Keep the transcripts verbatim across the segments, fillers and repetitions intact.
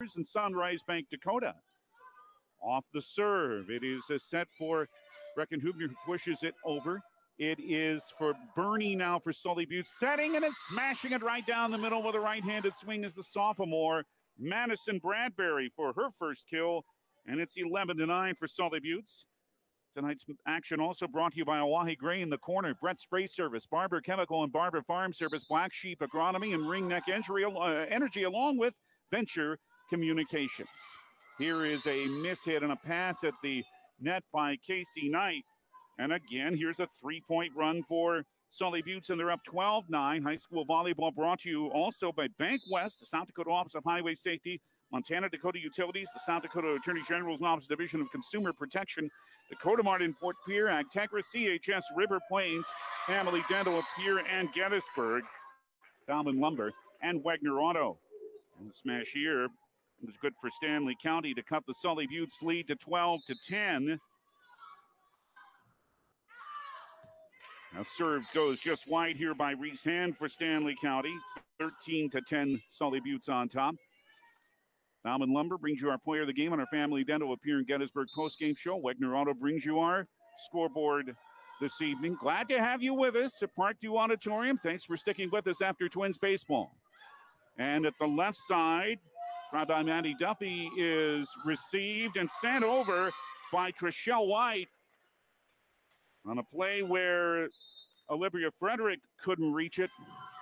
and Sunrise Bank Dakota. Off the serve. It is a set for Breckenhubner, who pushes it over. It is for Bernie now for Sully Butte. Setting and it's smashing it right down the middle with a right-handed swing is the sophomore, Madison Bradbury, for her first kill. And it's eleven to nine for Sully Buttes. Tonight's action also brought to you by Oahe Gray in the corner, Brett Spray Service, Barber Chemical and Barber Farm Service, Black Sheep Agronomy, and Ring Neck Injury, uh, Energy, along with Venture Communications. Here is a mishit and a pass at the net by Casey Knight. And again, here's a three-point run for Sully Buttes, and they're up twelve nine. High school volleyball brought to you also by Bank West, the South Dakota Office of Highway Safety, Montana Dakota Utilities, the South Dakota Attorney General's Office Division of Consumer Protection, Dakota Mart in Port Pierre, Agtegra, C H S, River Plains, Family Dental of Pierre and Gettysburg, Bauman Lumber, and Wagner Auto. And the smash here was good for Stanley County to cut the Sully Buttes lead to twelve to ten. Now serve goes just wide here by Reese Hand for Stanley County. thirteen to ten, Sully Buttes on top. Bauman Lumber brings you our player of the game on our Family Dental of Pierre and Gettysburg postgame show. Wagner Auto brings you our scoreboard this evening. Glad to have you with us at Parkview Auditorium. Thanks for sticking with us after Twins baseball. And at the left side, tried by Maddie Duffy, is received and sent over by Trishelle White on a play where Olivia Frederick couldn't reach it.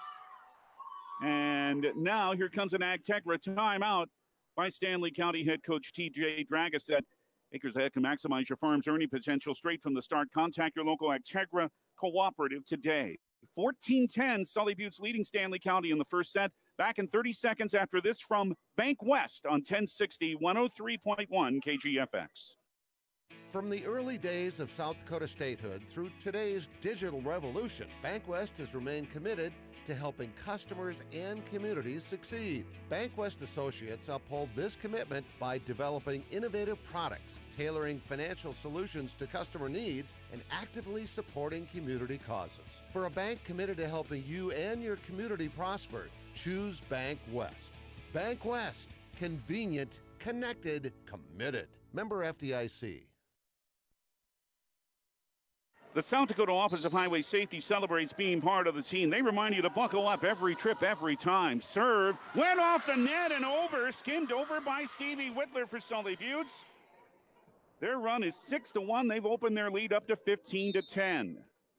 And now here comes an Agtegra timeout by Stanley County head coach T J Dragus. Said, Acres Ahead can maximize your farm's earning potential straight from the start. Contact your local Agtegra cooperative today. fourteen ten, Sully Buttes leading Stanley County in the first set. Back in thirty seconds after this from Bank West on ten sixty, one oh three point one K G F X. From the early days of South Dakota statehood through today's digital revolution, Bank West has remained committed to helping customers and communities succeed. Bank West Associates uphold this commitment by developing innovative products, tailoring financial solutions to customer needs, and actively supporting community causes. For a bank committed to helping you and your community prosper, choose Bank West. Bank West. Convenient, connected, committed. Member F D I C. The South Dakota Office of Highway Safety celebrates being part of the team. They remind you to buckle up every trip, every time. Serve went off the net and over, skimmed over by Stevie Whitler for Sully Buttes. Their run is six to one. They've opened their lead up to fifteen to ten.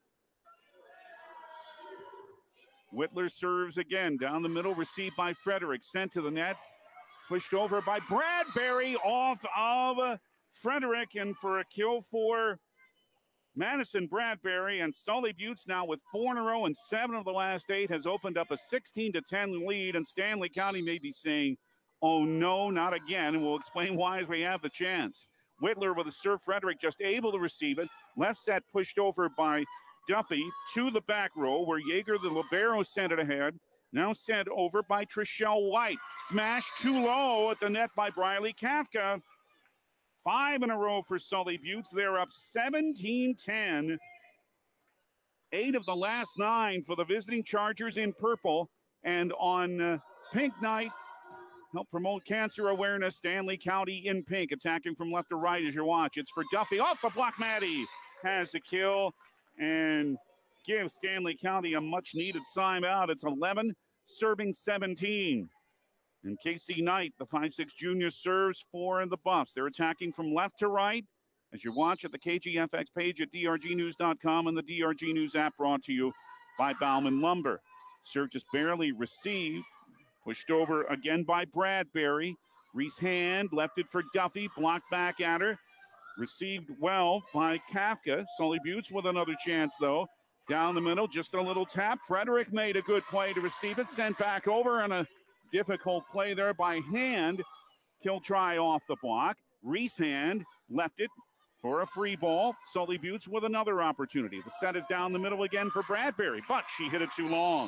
Whitler serves again down the middle, received by Frederick, sent to the net, pushed over by Bradbury off of Frederick, and for a kill for Madison Bradbury. And Sully Buttes now with four in a row and seven of the last eight has opened up a sixteen to ten lead, and Stanley County may be saying, oh no, not again, and we'll explain why as we have the chance. Whitler with a serve, Frederick just able to receive it. Left set pushed over by Duffy to the back row where Yeager, the libero, sent it ahead. Now sent over by Trishelle White. Smash too low at the net by Briley Kafka. Five in a row for Sully Buttes. They're up seventeen ten. Eight of the last nine for the visiting Chargers in purple. And on uh, pink night, help promote cancer awareness, Stanley County in pink. Attacking from left to right as you watch. It's for Duffy. Off the block, Maddie has a kill and gives Stanley County a much-needed timeout. It's eleven, serving seventeen. And Casey Knight, the five six junior, serves four in the Buffs. They're attacking from left to right as you watch at the K G F X page at D R G news dot com and the D R G News app, brought to you by Bauman Lumber. Serve just barely received. Pushed over again by Bradbury. Reese Hand left it for Duffy. Blocked back at her. Received well by Kafka. Sully Buttes with another chance, though. Down the middle, just a little tap. Frederick made a good play to receive it. Sent back over, and a difficult play there by Hand. Kill try off the block. Reese Hand left it for a free ball. Sully Buttes with another opportunity. The set is down the middle again for Bradbury, but she hit it too long.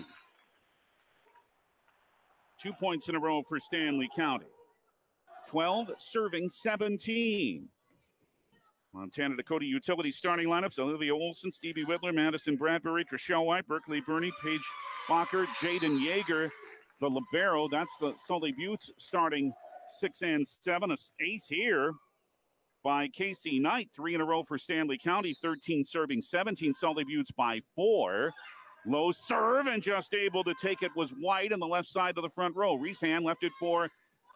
Two points in a row for Stanley County. twelve serving seventeen. Montana Dakota Utility starting lineups: Olivia Olson, Stevie Whitler, Madison Bradbury, Trishelle White, Berkeley Burney, Paige Bacher, Jaden Yeager, the libero. That's the Sully Buttes starting six and seven. A ace here by Casey Knight. Three in a row for Stanley County. thirteen serving seventeen. Sully Buttes by four. Low serve and just able to take it was White on the left side of the front row. Reeshand left it for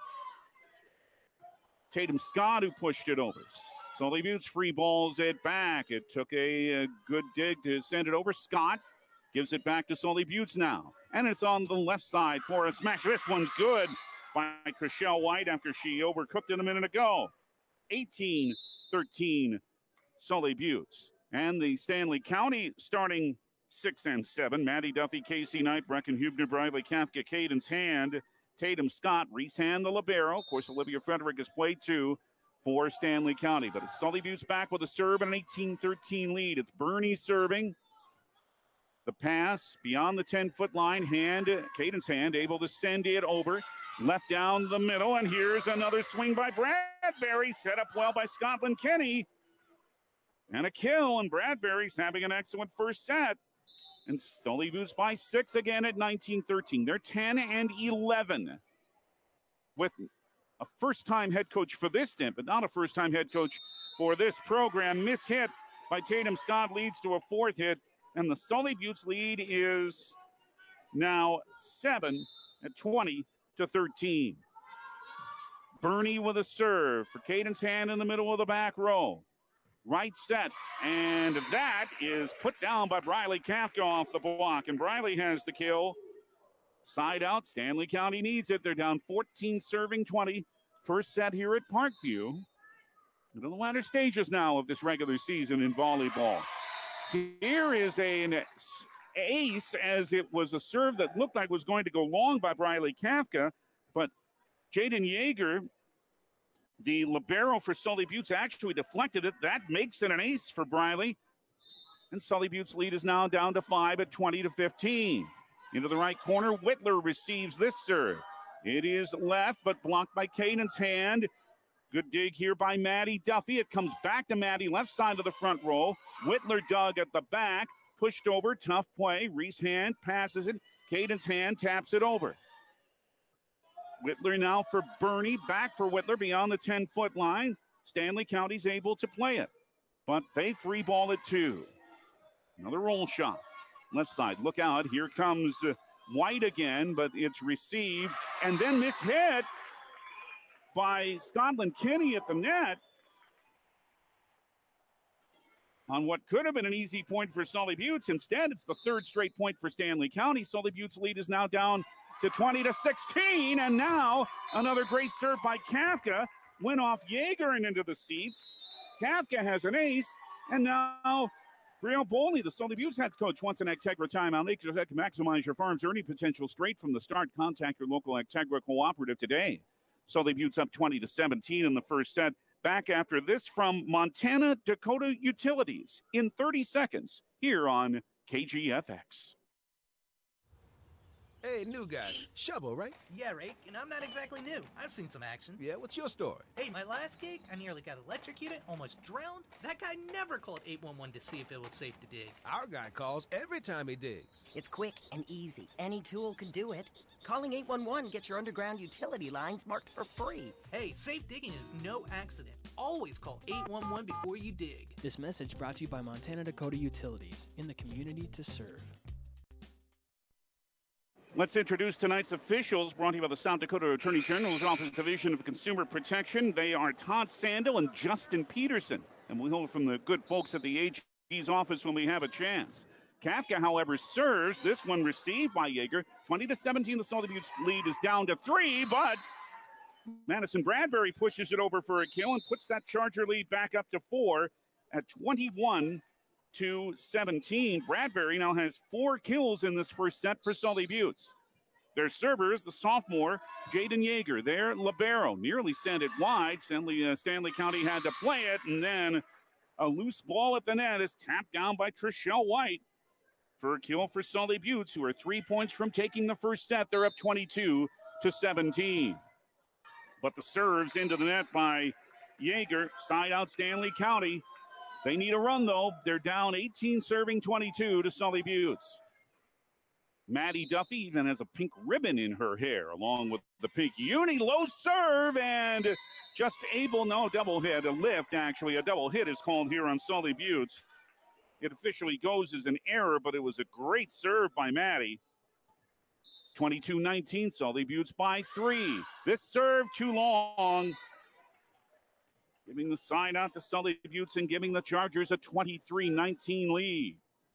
Tatum Scott, who pushed it over. Sully Buttes free balls it back. It took a, a good dig to send it over. Scott gives it back to Sully Buttes now. And it's on the left side for a smash. This one's good by Trishelle White after she overcooked it a minute ago. eighteen thirteen Sully Buttes. And the Stanley County starting six and seven. Maddie Duffy, Casey Knight, Brecken Hubner, Briley Kafka, Caden's Hand, Tatum Scott, Reeshand, the libero. Of course, Olivia Frederick has played too for Stanley County. But it's Sully Buttes back with a serve and an eighteen thirteen lead. It's Bernie serving. The pass beyond the ten-foot line. Hand, Caden's Hand, able to send it over. Left down the middle, and here's another swing by Bradbury. Set up well by Scotland Kenny. And a kill, and Bradbury's having an excellent first set. And Sully Buttes by six again at nineteen thirteen. They're ten and eleven. With a first-time head coach for this stint, but not a first-time head coach for this program. Miss hit by Tatum Scott leads to a fourth hit. And the Sully Buttes lead is now seven at twenty to thirteen. Bernie with a serve for Caden's Hand in the middle of the back row. Right set, and that is put down by Briley Kafka off the block. And Briley has the kill. Side out, Stanley County needs it. They're down fourteen serving twenty. First set here at Parkview. In the latter stages now of this regular season in volleyball. Here is a, an ace, as it was a serve that looked like was going to go long by Briley Kafka, but Jaden Yeager, the libero for Sully Buttes, actually deflected it. That makes it an ace for Briley. And Sully Buttes' lead is now down to five at twenty to fifteen. Into the right corner, Whitler receives this serve. It is left, but blocked by Caden's Hand. Good dig here by Maddie Duffy. It comes back to Maddie, left side of the front row. Whitler dug at the back, pushed over, tough play. Reeshand passes it. Caden's Hand taps it over. Whitler now for Bernie, back for Whitler beyond the ten-foot line. Stanley County's able to play it, but they free ball it too. Another roll shot. Left side, look out. Here comes uh, White again, but it's received. And then this hit by Scotland Kenny at the net on what could have been an easy point for Sully Buttes. Instead, it's the third straight point for Stanley County. Sully Buttes' lead is now down to twenty to sixteen, and now another great serve by Kafka. Went off Yeager and into the seats. Kafka has an ace, and now Brielle Bolney, the Sully Buttes head coach, wants an Actegra timeout. Make sure to maximize your farm's earning potential straight from the start. Contact your local Actegra cooperative today. Sully Buttes up twenty to seventeen in the first set. Back after this from Montana Dakota Utilities in thirty seconds here on K G F X. Hey, new guy. Shovel, right? Yeah, Rake, and I'm not exactly new. I've seen some action. Yeah, what's your story? Hey, my last gig, I nearly got electrocuted, almost drowned. That guy never called eight one one to see if it was safe to dig. Our guy calls every time he digs. It's quick and easy. Any tool can do it. Calling eight one one gets your underground utility lines marked for free. Hey, safe digging is no accident. Always call eight one one before you dig. This message brought to you by Montana Dakota Utilities, in the community to serve. Let's introduce tonight's officials, brought to you by the South Dakota Attorney General's Office Division of Consumer Protection. They are Todd Sandel and Justin Peterson. And we'll hear from the good folks at the A G's office when we have a chance. Kafka, however, serves. This one received by Yeager. twenty to seventeen, the Sully Buttes lead is down to three, but Madison Bradbury pushes it over for a kill and puts that Charger lead back up to four at twenty-one to seventeen. Bradbury now has four kills in this first set for Sully Buttes. Their servers, the sophomore, Jaden Yeager. Their libero nearly sent it wide. Stanley, uh, Stanley County had to play it, and then a loose ball at the net is tapped down by Trishelle White for a kill for Sully Buttes, who are three points from taking the first set. They're up twenty-two to seventeen. But the serves into the net by Yeager. Side out Stanley County. They need a run, though. They're down eighteen serving twenty-two to Sully Buttes. Maddie Duffy even has a pink ribbon in her hair, along with the pink uni. Low serve and just able, no, double hit, a lift actually. A double hit is called here on Sully Buttes. It officially goes as an error, but it was a great serve by Maddie. twenty-two nineteen, Sully Buttes by three. This serve too long. Giving the side out to Sully Buttes and giving the Chargers a twenty-three nineteen lead.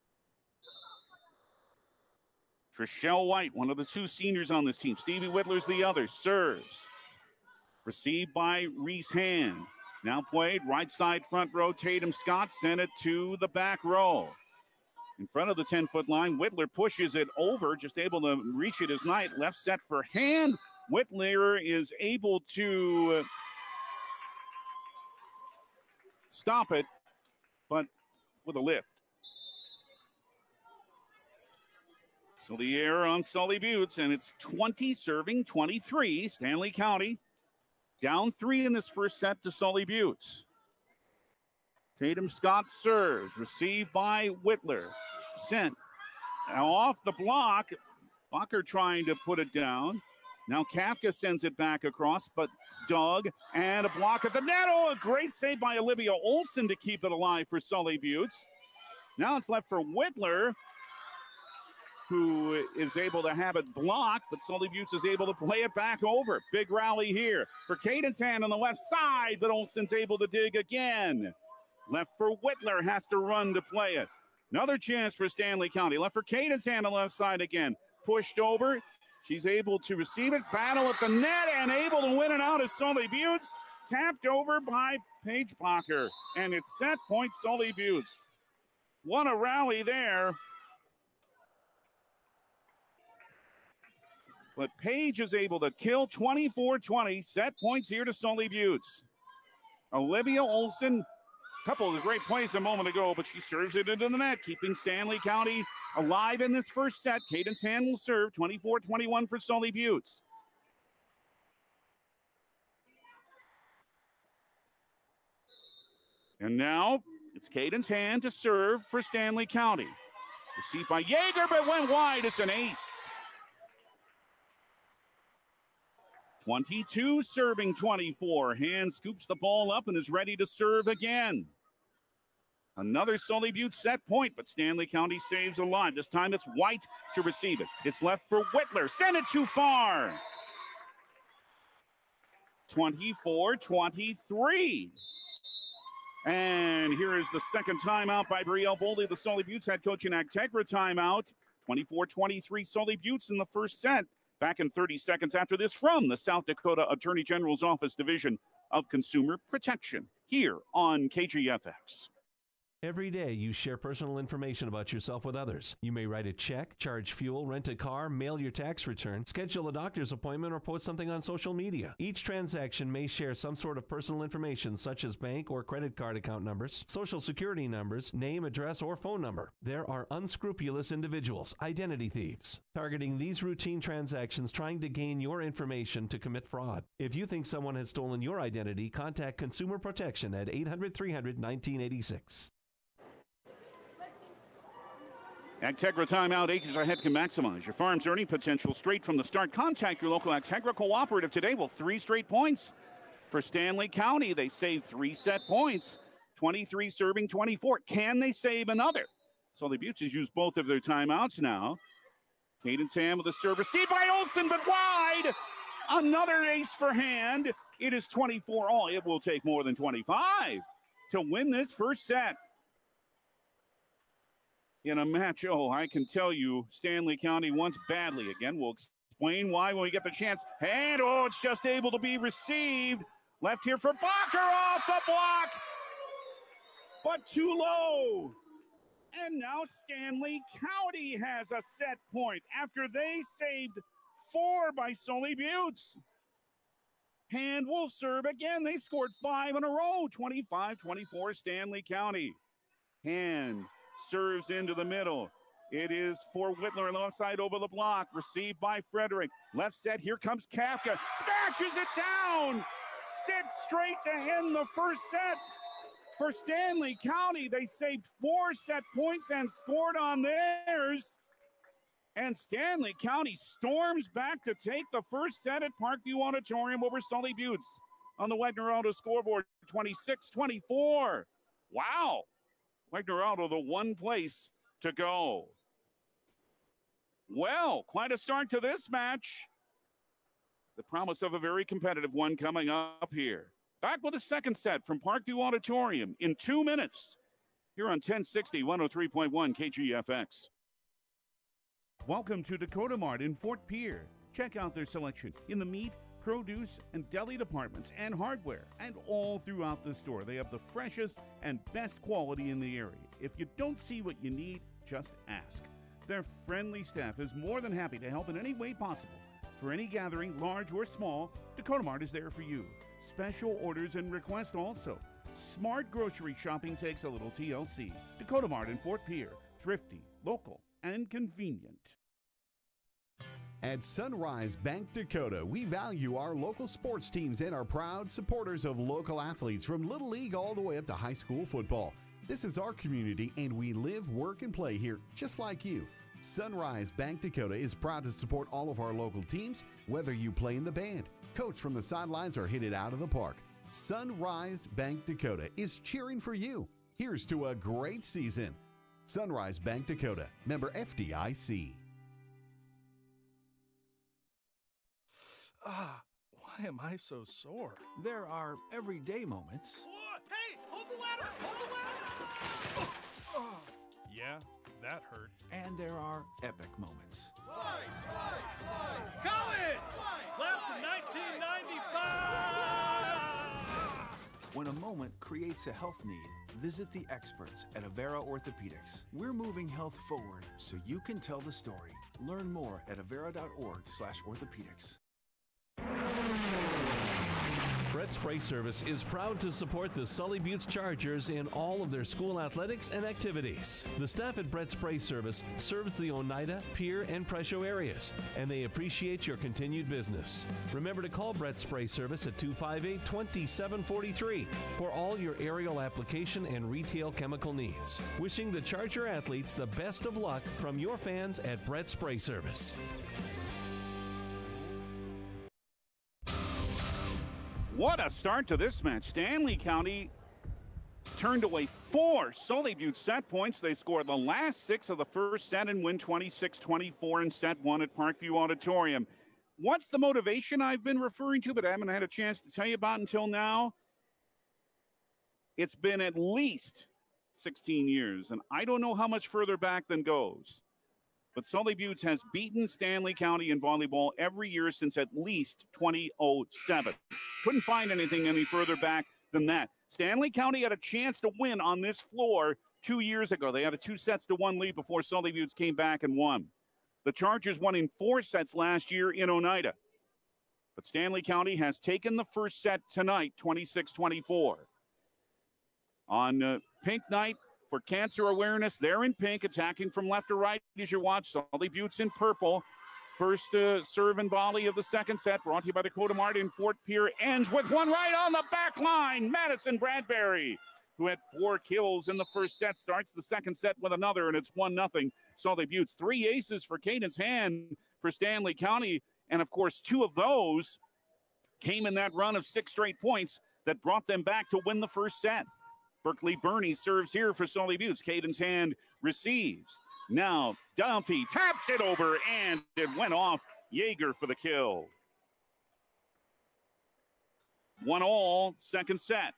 Trishelle White, one of the two seniors on this team. Stevie Whittler's the other. Serves. Received by Reese Hand. Now played right side front row. Tatum Scott sent it to the back row. In front of the ten-foot line, Whittler pushes it over, just able to reach it as Knight. Left set for Hand. Whittler is able to stop it, but with a lift. So the error on Sully Buttes, and it's twenty serving twenty-three. Stanley County down three in this first set to Sully Buttes. Tatum Scott serves, received by Whittler. Sent now off the block. Bacher trying to put it down. Now Kafka sends it back across, but Doug and a block at the net. Oh, a great save by Olivia Olson to keep it alive for Sully Buttes. Now it's left for Whittler, who is able to have it blocked, but Sully Buttes is able to play it back over. Big rally here for Caden's Hand on the left side, but Olson's able to dig again. Left for Whittler, has to run to play it. Another chance for Stanley County. Left for Caden's Hand on the left side again. Pushed over. She's able to receive it. Battle at the net and able to win it out as Sully Buttes. Tapped over by Paige Bacher. And it's set point Sully Buttes. What a rally there. But Paige is able to kill twenty-four twenty. Set points here to Sully Buttes. Olivia Olson, a couple of great plays a moment ago, but she serves it into the net, keeping Stanley County alive in this first set. Caden's Hand will serve, twenty-four twenty-one for Sully Buttes. And now it's Caden's Hand to serve for Stanley County. Received by Yeager, but went wide. It's an ace. twenty-two serving twenty-four. Hand scoops the ball up and is ready to serve again. Another Sully Buttes set point, but Stanley County saves alive. This time it's White to receive it. It's left for Whittler. Send it too far. twenty-four twenty-three. And here is the second timeout by Brielle Boldy, the Sully Buttes head coach in Agtegra timeout. twenty-four twenty-three Sully Buttes in the first set. Back in thirty seconds after this from the South Dakota Attorney General's Office Division of Consumer Protection here on K G F X. Every day you share personal information about yourself with others. You may write a check, charge fuel, rent a car, mail your tax return, schedule a doctor's appointment, or post something on social media. Each transaction may share some sort of personal information such as bank or credit card account numbers, social security numbers, name, address, or phone number. There are unscrupulous individuals, identity thieves, targeting these routine transactions trying to gain your information to commit fraud. If you think someone has stolen your identity, contact Consumer Protection at eight hundred three hundred nineteen eighty-six. Agtegra timeout. Acres ahead can maximize your farm's earning potential straight from the start. Contact your local Agtegra cooperative today. Well, three straight points for Stanley County. They saved three set points. twenty-three serving twenty-four. Can they save another? Sully Buttes has used both of their timeouts now. Caden's Hand with a serve. Received by Olson, but wide. Another ace for Hand. It is twenty-four all. It will take more than twenty-five to win this first set. In a match, oh, I can tell you, Stanley County wants badly. Again, we'll explain why when we get the chance. And, oh, it's just able to be received. Left here for Bacher off the block, but too low. And now Stanley County has a set point after they saved four by Sully Buttes. Hand will serve again. They've scored five in a row. twenty-five twenty-four Stanley County. Hand serves into the middle. It is for Whittler alongside over the block. Received by Frederick. Left set. Here comes Kafka. Smashes it down. Six straight to end the first set. For Stanley County, they saved four set points and scored on theirs. And Stanley County storms back to take the first set at Parkview Auditorium over Sully Buttes on the Wegner Auto scoreboard, twenty-six twenty-four. Wow. Wegner Auto, the one place to go. Well, quite a start to this match. The promise of a very competitive one coming up here. Back with the second set from Parkview Auditorium in two minutes. Here on ten sixty, one oh three point one K G F X. Welcome to Dakota Mart in Fort Pierre. Check out their selection in the meat, produce, and deli departments and hardware. And all throughout the store, they have the freshest and best quality in the area. If you don't see what you need, just ask. Their friendly staff is more than happy to help in any way possible. For any gathering, large or small, Dakota Mart is there for you. Special orders and requests also. Smart grocery shopping takes a little T L C. Dakota Mart in Fort Pierre. Thrifty, local, and convenient. At Sunrise Bank Dakota, we value our local sports teams and are proud supporters of local athletes from Little League all the way up to high school football. This is our community, and we live, work, and play here just like you. Sunrise Bank Dakota is proud to support all of our local teams, whether you play in the band, coach from the sidelines, or hit it out of the park. Sunrise Bank Dakota is cheering for you. Here's to a great season. Sunrise Bank Dakota, member F D I C. Ah, why am I so sore? There are everyday moments. Whoa, hey, hold the ladder! Hold the ladder! Oh, oh. Yeah, that hurt. And there are epic moments. Slide, slide, slide! College! Slide, Class of nineteen ninety-five! When a moment creates a health need, visit the experts at Avera Orthopedics. We're moving health forward so you can tell the story. Learn more at avera.org slash orthopedics. Brett Spray Service is proud to support the Sully Buttes Chargers in all of their school athletics and activities. The staff at Brett Spray Service serves the Oneida, Pierre, and Presho areas, and they appreciate your continued business. Remember to call Brett Spray Service at two five eight, two seven four three for all your aerial application and retail chemical needs. Wishing the Charger athletes the best of luck from your fans at Brett Spray Service. What a start to this match. Stanley County turned away four Sully Buttes set points. They scored the last six of the first set and win twenty-six twenty-four in set one at Parkview Auditorium. What's the motivation I've been referring to, but I haven't had a chance to tell you about until now? It's been at least sixteen years, and I don't know how much further back than goes. But Sully Buttes has beaten Stanley County in volleyball every year since at least two thousand seven. Couldn't find anything any further back than that. Stanley County had a chance to win on this floor two years ago. They had a two sets to one lead before Sully Buttes came back and won. The Chargers won in four sets last year in Oneida. But Stanley County has taken the first set tonight, twenty-six twenty-four. On uh, pink night, for cancer awareness, they're in pink, attacking from left to right as you watch. Sully Buttes in purple. First uh, serve and volley of the second set, brought to you by Dakota Mart in Fort Pierre, ends with one right on the back line. Madison Bradbury, who had four kills in the first set, starts the second set with another, and it's one nothing. Sully Buttes. Three aces for Cadence Hand for Stanley County, and of course, two of those came in that run of six straight points that brought them back to win the first set. Berkeley Burney serves here for Sully Buttes. Cadence Hand receives. Now Duffy taps it over, and it went off. Yeager for the kill. One all, second set.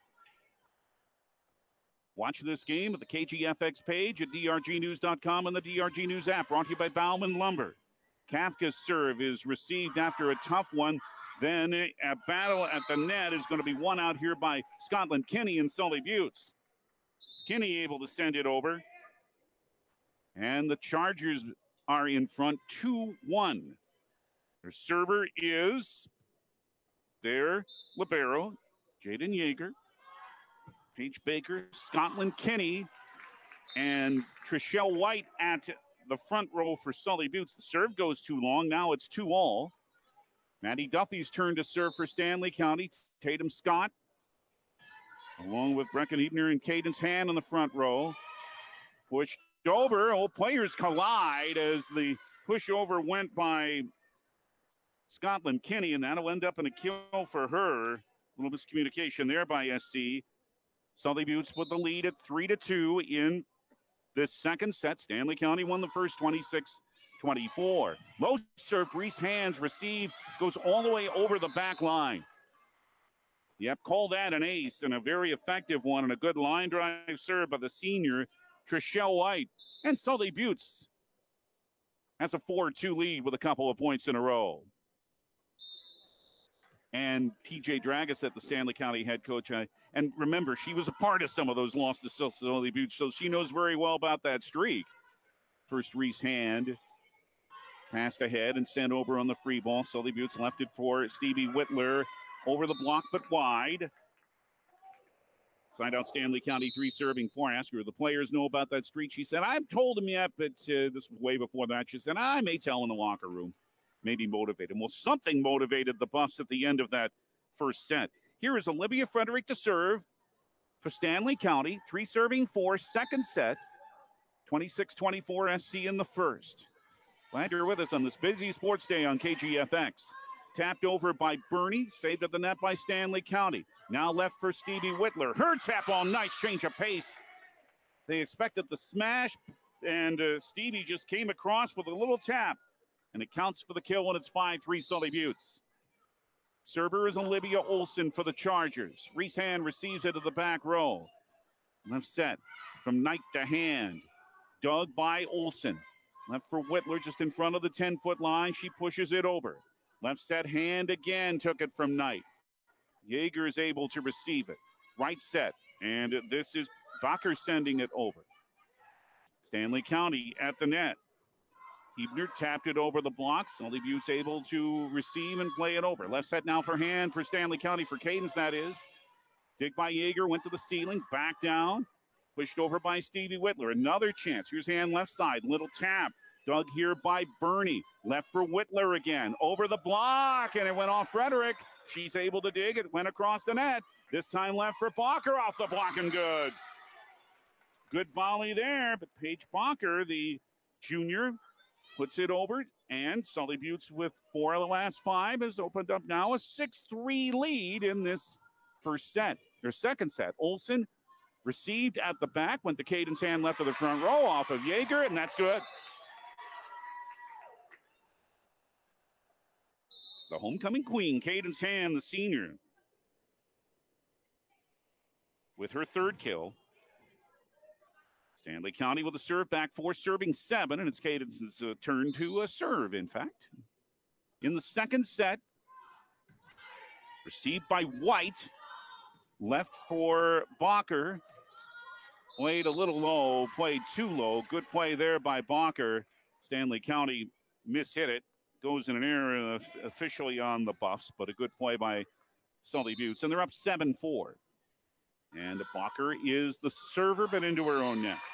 Watch this game at the K G F X page at D R G news dot com and the D R G News app, brought to you by Bauman Lumber. Kafka's serve is received after a tough one. Then a battle at the net is going to be won out here by Scotland Kinney and Sully Buttes. Kinney able to send it over. And the Chargers are in front two one. Their server is their libero, Jaden Yeager, Paige Baker, Scotland Kinney, and Trishelle White at the front row for Sully Buttes. The serve goes too long. Now it's two all. Maddie Duffy's turn to serve for Stanley County. Tatum Scott, along with Brecken Ebner and Cadence Hand in the front row. Pushed over. Old players collide as the push over went by Scotland Kinney, and that'll end up in a kill for her. A little miscommunication there by S C. Sully Buttes with the lead at three to two in this second set. Stanley County won the first twenty-six twenty-four. Low serve, Reese Hands received, goes all the way over the back line. Yep, call that an ace and a very effective one, and a good line drive serve by the senior, Trishelle White. And Sully Buttes has a four two lead with a couple of points in a row. And T J Dragus, the Stanley County head coach. I, and remember, she was a part of some of those losses to Sully Buttes, so she knows very well about that streak. First, Reese Hand passed ahead and sent over on the free ball. Sully Buttes left it for Stevie Whitler. Over the block, but wide. Side out Stanley County, three serving four. Ask her, the players know about that streak. She said, I've told them yet, but uh, this was way before that. She said, I may tell in the locker room. Maybe motivate them. Well, something motivated the Buffs at the end of that first set. Here is Olivia Frederick to serve for Stanley County. Three serving four, second set. twenty-six twenty-four S C in the first. Glad you're with us on this busy sports day on K G F X. Tapped over by Bernie, saved at the net by Stanley County. Now left for Stevie Whitler. Her tap ball, nice change of pace. They expected the smash, and uh, Stevie just came across with a little tap. And it counts for the kill, and it's five three Sully Buttes. Server is Olivia Olson for the Chargers. Reese Hand receives it to the back row. Left set from Knight to Hand. Dug by Olson. Left for Whitler just in front of the ten-foot line. She pushes it over. Left set, Hand again took it from Knight. Yeager is able to receive it. Right set, and this is Bacher sending it over. Stanley County at the net. Hebner tapped it over the blocks. Sully Buttes able to receive and play it over. Left set now for Hand for Stanley County, for Cadence that is. Dig by Yeager, went to the ceiling, back down. Pushed over by Stevie Whitler. Another chance. Here's Hand left side, little tap. Dug here by Bernie. Left for Whitler again. Over the block, and it went off Frederick. She's able to dig. It went across the net. This time left for Bacher, off the block and good. Good volley there, but Paige Bacher, the junior, puts it over, and Sully Buttes with four of the last five has opened up now a six three lead in this first set, or second set. Olson received at the back, went to Cadence Hand left of the front row off of Yeager, and that's good. The homecoming queen, Cadence Hand, the senior, with her third kill. Stanley County with a serve back four, serving seven, and it's Cadence's uh, turn to uh, serve, in fact. In the second set, received by White, left for Bacher. Played a little low, played too low. Good play there by Bacher. Stanley County mishit it. Goes in an error uh, officially on the Buffs, but a good play by Sully Buttes. And they're up seven four. And Bacher is the server, but into her own net.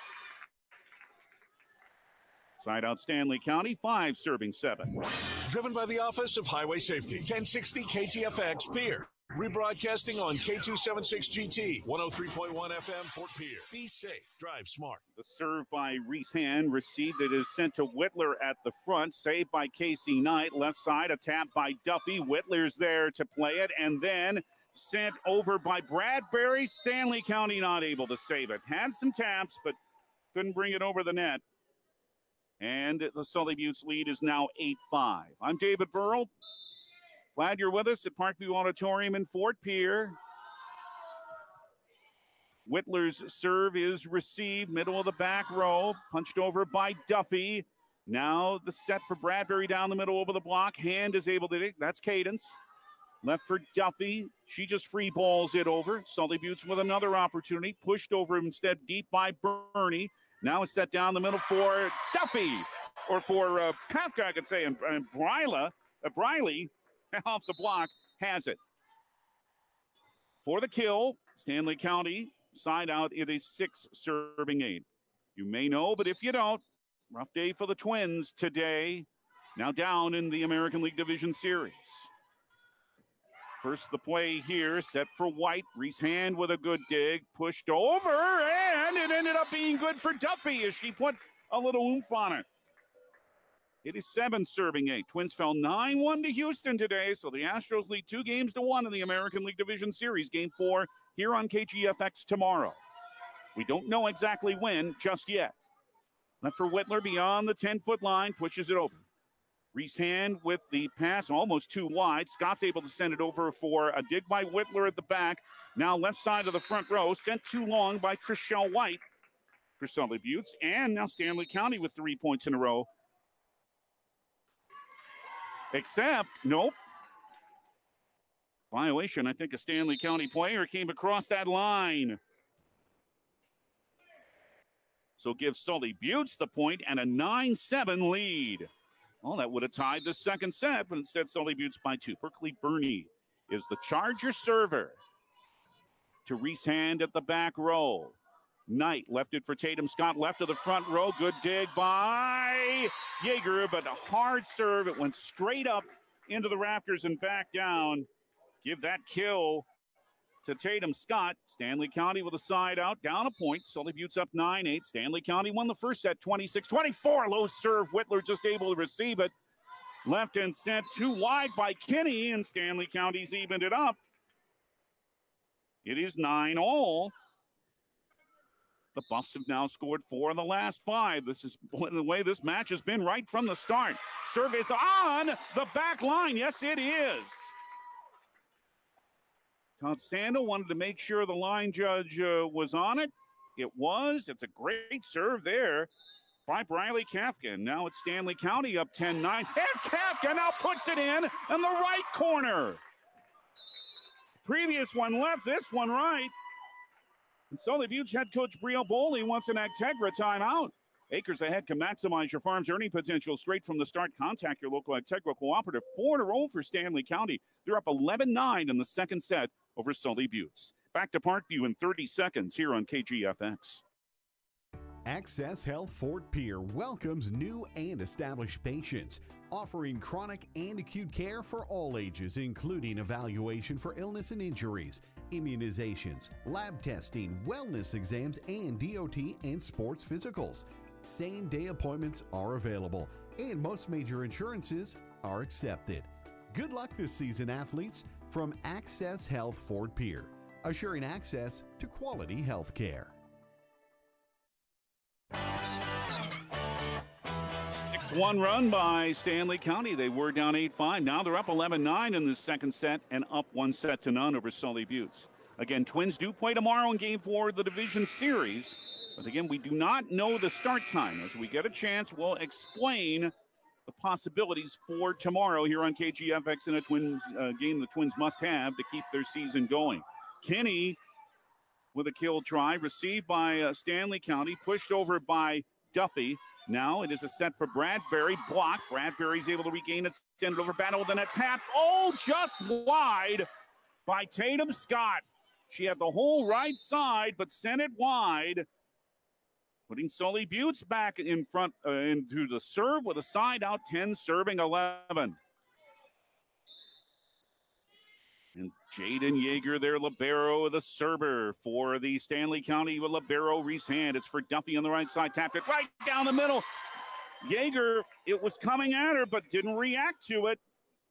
Side out Stanley County, five serving seven. Driven by the Office of Highway Safety, ten sixty K G F X Pierre. Rebroadcasting on K two seventy-six G T, one oh three point one F M Fort Pierre. Be safe, drive smart. The serve by Reese Hand, received it is sent to Whitler at the front, saved by Casey Knight. Left side, a tap by Duffy. Whitler's there to play it, and then sent over by Bradbury. Stanley County not able to save it. Had some taps, but couldn't bring it over the net. And the Sully Buttes lead is now eight five. I'm David Burrell. Glad you're with us at Parkview Auditorium in Fort Pierre. Whitler's serve is received, middle of the back row, punched over by Duffy. Now the set for Bradbury down the middle over the block. Hand is able to dig. That's Cadence. Left for Duffy. She just free balls it over. Sully Buttes with another opportunity. Pushed over instead deep by Bernie. Now it's set down the middle for Duffy. Or for uh, Kafka, I could say, and, and Bryla, uh, Briley off the block has it. For the kill, Stanley County side out. It is six serving eight. You may know, but if you don't, rough day for the Twins today. Now down in the American League Division Series. First the play here, set for White. Reese Hand with a good dig. Pushed over, and it ended up being good for Duffy as she put a little oomph on it. It is seven serving eight. Twins fell nine one to Houston today, so the Astros lead two games to one in the American League Division Series. Game four here on K G F X tomorrow. We don't know exactly when just yet. Left for Whitler beyond the ten-foot line, pushes it open. Reese Hand with the pass, almost too wide. Scott's able to send it over for a dig by Whitler at the back. Now left side of the front row, sent too long by Trishelle White for Sully Buttes. And now Stanley County with three points in a row. Except, nope. Violation, I think a Stanley County player came across that line. So give Sully Buttes the point and a nine seven lead. Well, that would have tied the second set, but instead Sully Buttes by two. Berkeley Burney is the Charger server. To Reese Hand at the back row. Knight left it for Tatum Scott, left of the front row. Good dig by Yeager, but a hard serve. It went straight up into the rafters and back down. Give that kill to Tatum Scott. Stanley County with a side out, down a point. Sully Buttes up nine eight. Stanley County won the first set, twenty-six twenty-four. Low serve. Whitler just able to receive it. Left and sent too wide by Kinney, and Stanley County's evened it up. It is nine all. The Buffs have now scored four in the last five. This is the way this match has been right from the start. Serve is on the back line. Yes, it is. Todd Sandel wanted to make sure the line judge uh, was on it. It was. It's a great serve there by Briley Kafka. Now it's Stanley County up ten nine. And Kafka now puts it in in the right corner. Previous one left, this one right. And Sully Buttes head coach Brio Boley wants an Actegra timeout. Acres ahead can maximize your farm's earning potential straight from the start. Contact your local Actegra cooperative. Four in a row for Stanley County. They're up eleven nine in the second set over Sully Buttes. Back to Parkview in thirty seconds here on K G F X. Access Health Fort Pierre welcomes new and established patients, offering chronic and acute care for all ages, including evaluation for illness and injuries, immunizations, lab testing, wellness exams, and D O T and sports physicals. Same-day appointments are available, and most major insurances are accepted. Good luck this season, athletes, from Access Health Fort Pierre, assuring access to quality health care. six one run by Stanley County. They were down eight five. Now they're up eleven nine in the second set and up one set to none over Sully Buttes. Again, Twins do play tomorrow in game four of the division series. But again, we do not know the start time. As we get a chance, we'll explain the possibilities for tomorrow here on K G F X in a Twins uh, game the Twins must have to keep their season going. Kinney with a kill try, received by uh, Stanley County, pushed over by Duffy. Now it is a set for Bradbury. Block. Bradbury's able to regain it, send it over, battle, then a tap. Oh, just wide by Tatum Scott. She had the whole right side, but sent it wide. Putting Sully Buttes back in front uh, into the serve with a side out, ten serving eleven. And Jaden Yeager there, libero, the server for the Stanley County with libero. Reese Hand. It's for Duffy on the right side. Tapped it right down the middle. Yeager, it was coming at her, but didn't react to it.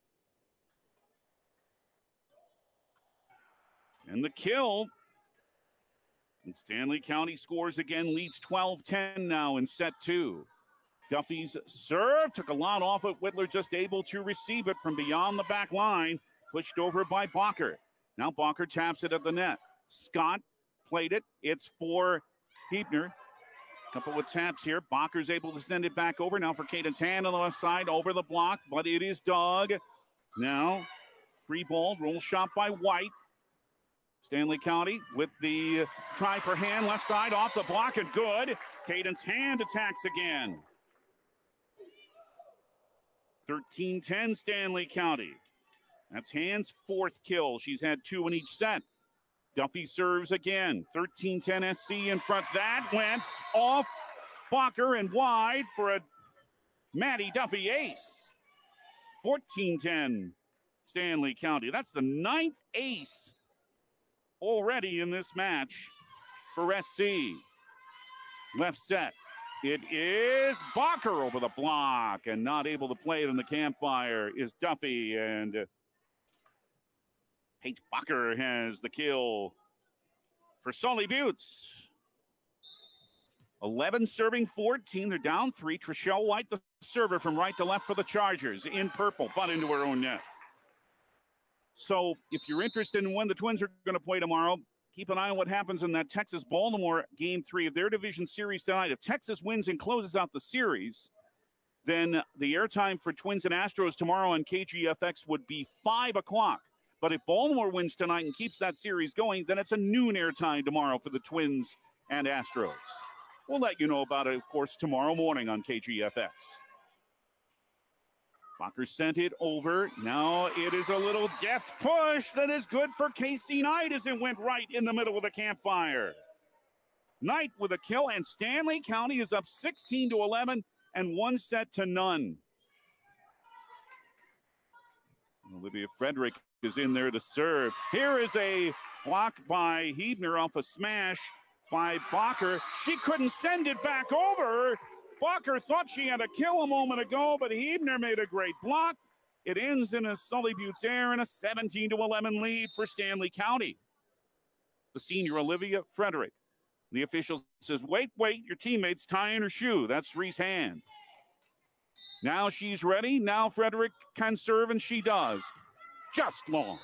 And the kill. And Stanley County scores again, leads twelve ten now in set two. Duffy's serve took a lot off it. Whitler just able to receive it from beyond the back line. Pushed over by Bacher. Now Bacher taps it at the net. Scott played it. It's for Hebner. Couple of taps here. Bacher's able to send it back over. Now for Cadence Hand on the left side. Over the block, but it is Doug. Now free ball. Roll shot by White. Stanley County with the try for Hand. Left side off the block and good. Cadence Hand attacks again. thirteen ten Stanley County. That's Hand's fourth kill. She's had two in each set. Duffy serves again. thirteen ten S C in front. That went off Bacher and wide for a Maddie Duffy ace. fourteen ten Stanley County. That's the ninth ace already in this match for S C. Left set. It is Bacher over the block, and not able to play it in the campfire is Duffy, and uh, Paige Bacher has the kill for Sully Buttes. eleven serving fourteen. They're down three. Trishelle White, the server from right to left for the Chargers, in purple, but into her own net. So if you're interested in when the Twins are going to play tomorrow, keep an eye on what happens in that Texas-Baltimore game three of their division series tonight. If Texas wins and closes out the series, then the airtime for Twins and Astros tomorrow on K G F X would be five o'clock. But if Baltimore wins tonight and keeps that series going, then it's a noon airtime tomorrow for the Twins and Astros. We'll let you know about it, of course, tomorrow morning on K G F X. Bacher sent it over. Now it is a little deft push that is good for Casey Knight as it went right in the middle of the campfire. Knight with a kill, and Stanley County is up sixteen to eleven and one set to none. Olivia Frederick is in there to serve. Here is a block by Hebner off a smash by Bacher. She couldn't send it back over. Bacher thought she had a kill a moment ago, but Hebner made a great block. It ends in a Sully Buttes air and a seventeen to eleven lead for Stanley County. The senior Olivia Frederick. The official says, wait, wait, your teammate's tying her shoe. That's Reese Hand. Now she's ready. Now Frederick can serve, and she does. Just long.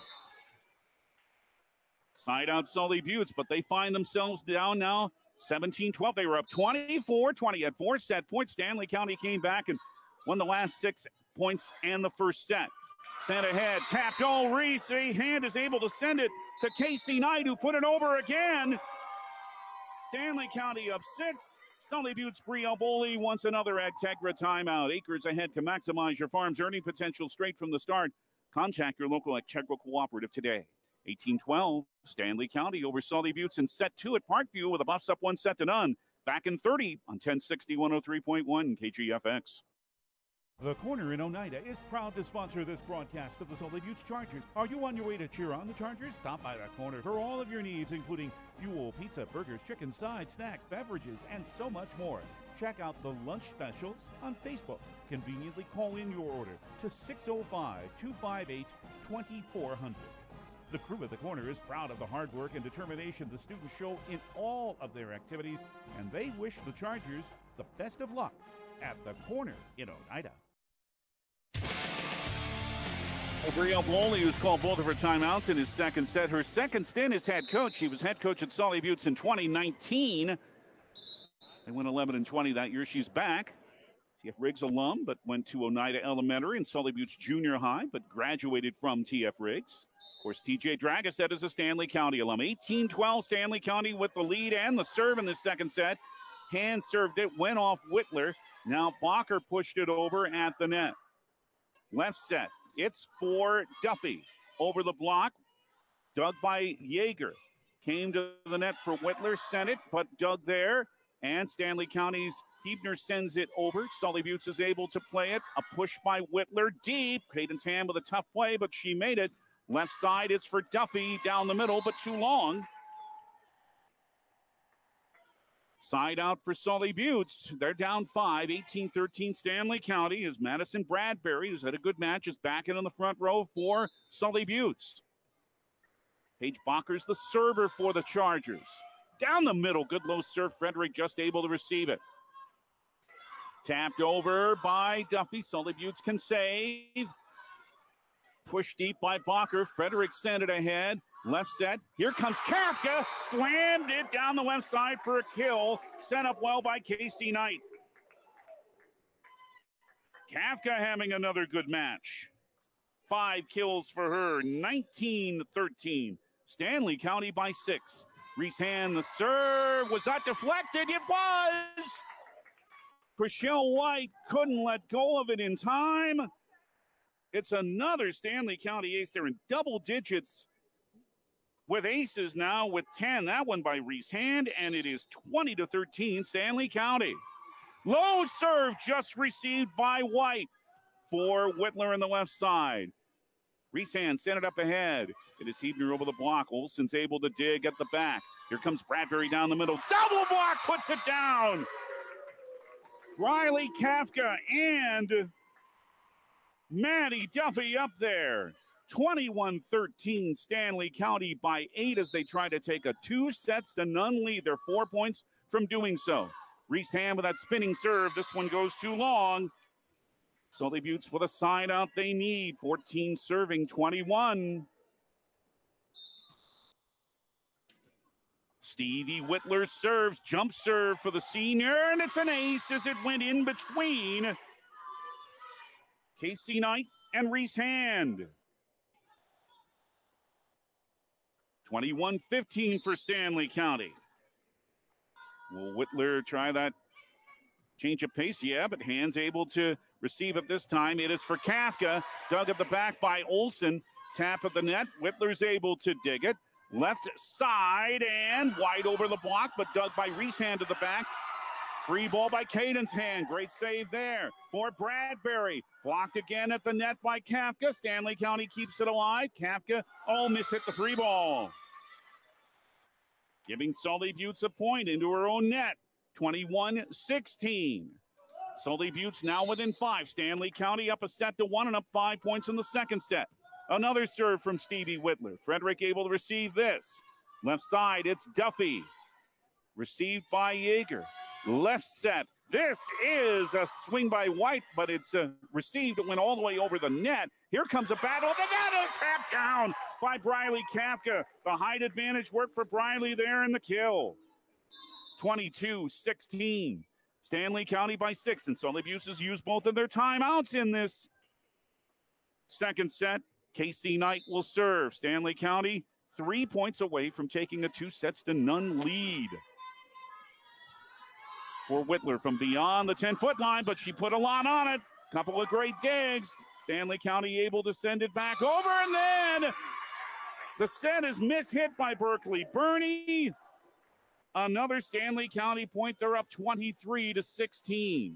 Side out Sully Buttes, but they find themselves down now seventeen twelve. They were up twenty-four twenty at four set points. Stanley County came back and won the last six points and the first set. Sent ahead, tapped. Oh, Reese Hand is able to send it to Casey Knight, who put it over again. Stanley County up six. Sully Buttes Brioboli wants another Agtegra timeout. Acres ahead to maximize your farm's earning potential straight from the start. Contact your local Agtegra cooperative today. eighteen twelve, Stanley County over Sully Buttes in set two at Parkview with the Buffs up one set to none. Back in thirty on ten sixty, one oh three point one K G F X. The Corner in Oneida is proud to sponsor this broadcast of the Sully Buttes Chargers. Are you on your way to cheer on the Chargers? Stop by the Corner for all of your needs, including fuel, pizza, burgers, chicken, sides, snacks, beverages, and so much more. Check out the lunch specials on Facebook. Conveniently call in your order to six oh five, two five eight, two four zero zero. The crew at the Corner is proud of the hard work and determination the students show in all of their activities, and they wish the Chargers the best of luck at the Corner in Oneida. Brioboli, who's called both of her timeouts in his second set. Her second stint as head coach. She was head coach at Sully Buttes in twenty nineteen. They went eleven and twenty that year. She's back. T F Riggs alum, but went to Oneida Elementary and Sully Buttes Junior High, but graduated from T F Riggs. Of course, T J Dragosset is a Stanley County alum. eighteen twelve, Stanley County with the lead and the serve in the second set. Hand served it, went off Whitler. Now Bacher pushed it over at the net. Left set. It's for Duffy. Over the block. Dug by Yeager. Came to the net for Whitler. Sent it, but dug there. And Stanley County's Hebner sends it over. Sully Buttes is able to play it. A push by Whitler deep. Cadence Ham with a tough play, but she made it. Left side is for Duffy down the middle, but too long. Side out for Sully Buttes. They're down five, eighteen thirteen Stanley County as Madison Bradbury, who's had a good match, is back in on the front row for Sully Buttes. Paige Bacher's the server for the Chargers. Down the middle, good low serve. Frederick just able to receive it. Tapped over by Duffy. Sully Buttes can save. Pushed deep by Bacher. Frederick sent it ahead. Left set. Here comes Kafka. Slammed it down the left side for a kill. Set up well by Casey Knight. Kafka having another good match. Five kills for her. nineteen thirteen. Stanley County by six. Reese Hand, the serve. Was that deflected? It was. Trishelle White couldn't let go of it in time. It's another Stanley County ace. They're in double digits with aces now with ten. That one by Reese Hand, and it is twenty to thirteen Stanley County. Low serve just received by White for Whitler on the left side. Reese Hand sent it up ahead. It is Hebner over the block. Olsen's able to dig at the back. Here comes Bradbury down the middle. Double block puts it down. Riley Kafka and Maddie Duffy up there. twenty-one thirteen Stanley County by eight as they try to take a two sets to none lead. They're four points from doing so. Reese Ham with that spinning serve. This one goes too long. Sully Buttes with a side out they need. fourteen serving twenty-one. Stevie Whitler serves, jump serve for the senior, and it's an ace as it went in between Casey Knight and Reese Hand. twenty-one fifteen for Stanley County. Will Whitler try that change of pace? Yeah, but Hand's able to receive it this time. It is for Kafka. Dug at the back by Olson. Tap at the net. Whitler's able to dig it. Left side and wide over the block, but dug by Reese Hand to the back. Free ball by Caden's Hand. Great save there for Bradbury. Blocked again at the net by Kafka. Stanley County keeps it alive. Kafka, oh, mishit the free ball. Giving Sully Buttes a point into her own net. twenty-one sixteen. Sully Buttes now within five. Stanley County up a set to one and up five points in the second set. Another serve from Stevie Whitler. Frederick able to receive this. Left side, it's Duffy. Received by Yeager. Left set. This is a swing by White, but it's uh, received. It went all the way over the net. Here comes a battle. The net is tapped down by Briley Kafka. The height advantage worked for Briley there in the kill. twenty-two sixteen. Stanley County by six, and Sully Buttes has used both of their timeouts in this second set. Casey Knight will serve. Stanley County three points away from taking a two sets to none lead. For Whitler from beyond the ten-foot line, but she put a lot on it. Couple of great digs. Stanley County able to send it back over, and then the set is mishit by Berkeley Burney. Another Stanley County point. They're up twenty-three to sixteen.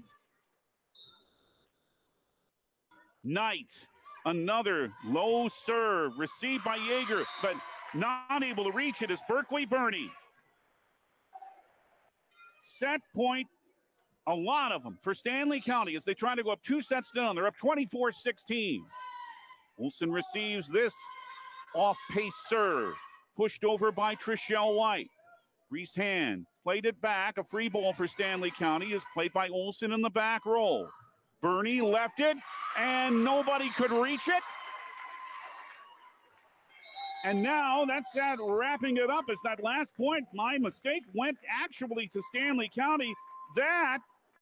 Knight, another low serve received by Yeager, but not able to reach it is Berkeley Burney. Set point, a lot of them for Stanley County as they try to go up two sets down. They're up twenty-four sixteen. Olson receives this off-pace serve, pushed over by Trishelle White. Reese Hand played it back. A free ball for Stanley County is played by Olson in the back roll. Burney left it, and nobody could reach it. And now that's that wrapping it up as that last point, my mistake, went actually to Stanley County. That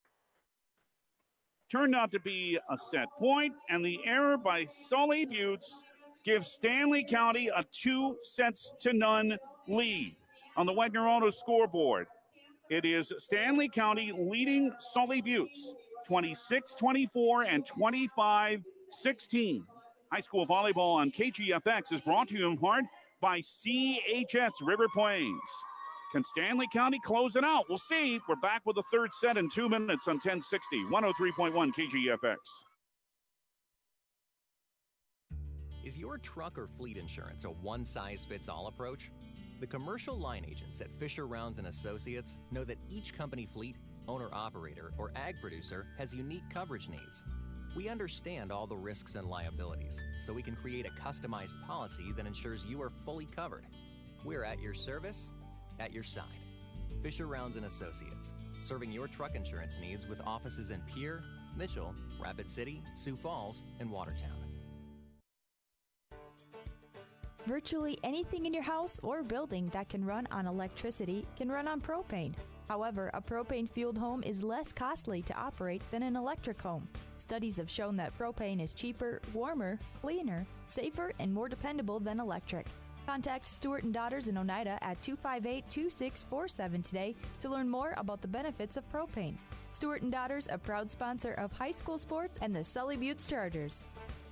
turned out to be a set point, and the error by Sully Buttes gives Stanley County a two sets to none lead. On the Wagner Auto scoreboard, it is Stanley County leading Sully Buttes twenty-six twenty-four and twenty-five sixteen. High school volleyball on K G F X is brought to you in part by C H S River Plains. Can Stanley County close it out? We'll see. We're back with the third set in two minutes on ten sixty, one oh three point one K G F X. Is your truck or fleet insurance a one-size-fits-all approach? The commercial line agents at Fisher Rounds and Associates know that each company fleet, owner-operator, or ag producer has unique coverage needs. We understand all the risks and liabilities, so we can create a customized policy that ensures you are fully covered. We're at your service, at your side. Fisher Rounds and Associates, serving your truck insurance needs with offices in Pierre, Mitchell, Rapid City, Sioux Falls, and Watertown. Virtually anything in your house or building that can run on electricity can run on propane. However, a propane-fueled home is less costly to operate than an electric home. Studies have shown that propane is cheaper, warmer, cleaner, safer, and more dependable than electric. Contact Stewart and Daughters in Oneida at two five eight, two six four seven today to learn more about the benefits of propane. Stewart and Daughters, a proud sponsor of high school sports and the Sully Buttes Chargers.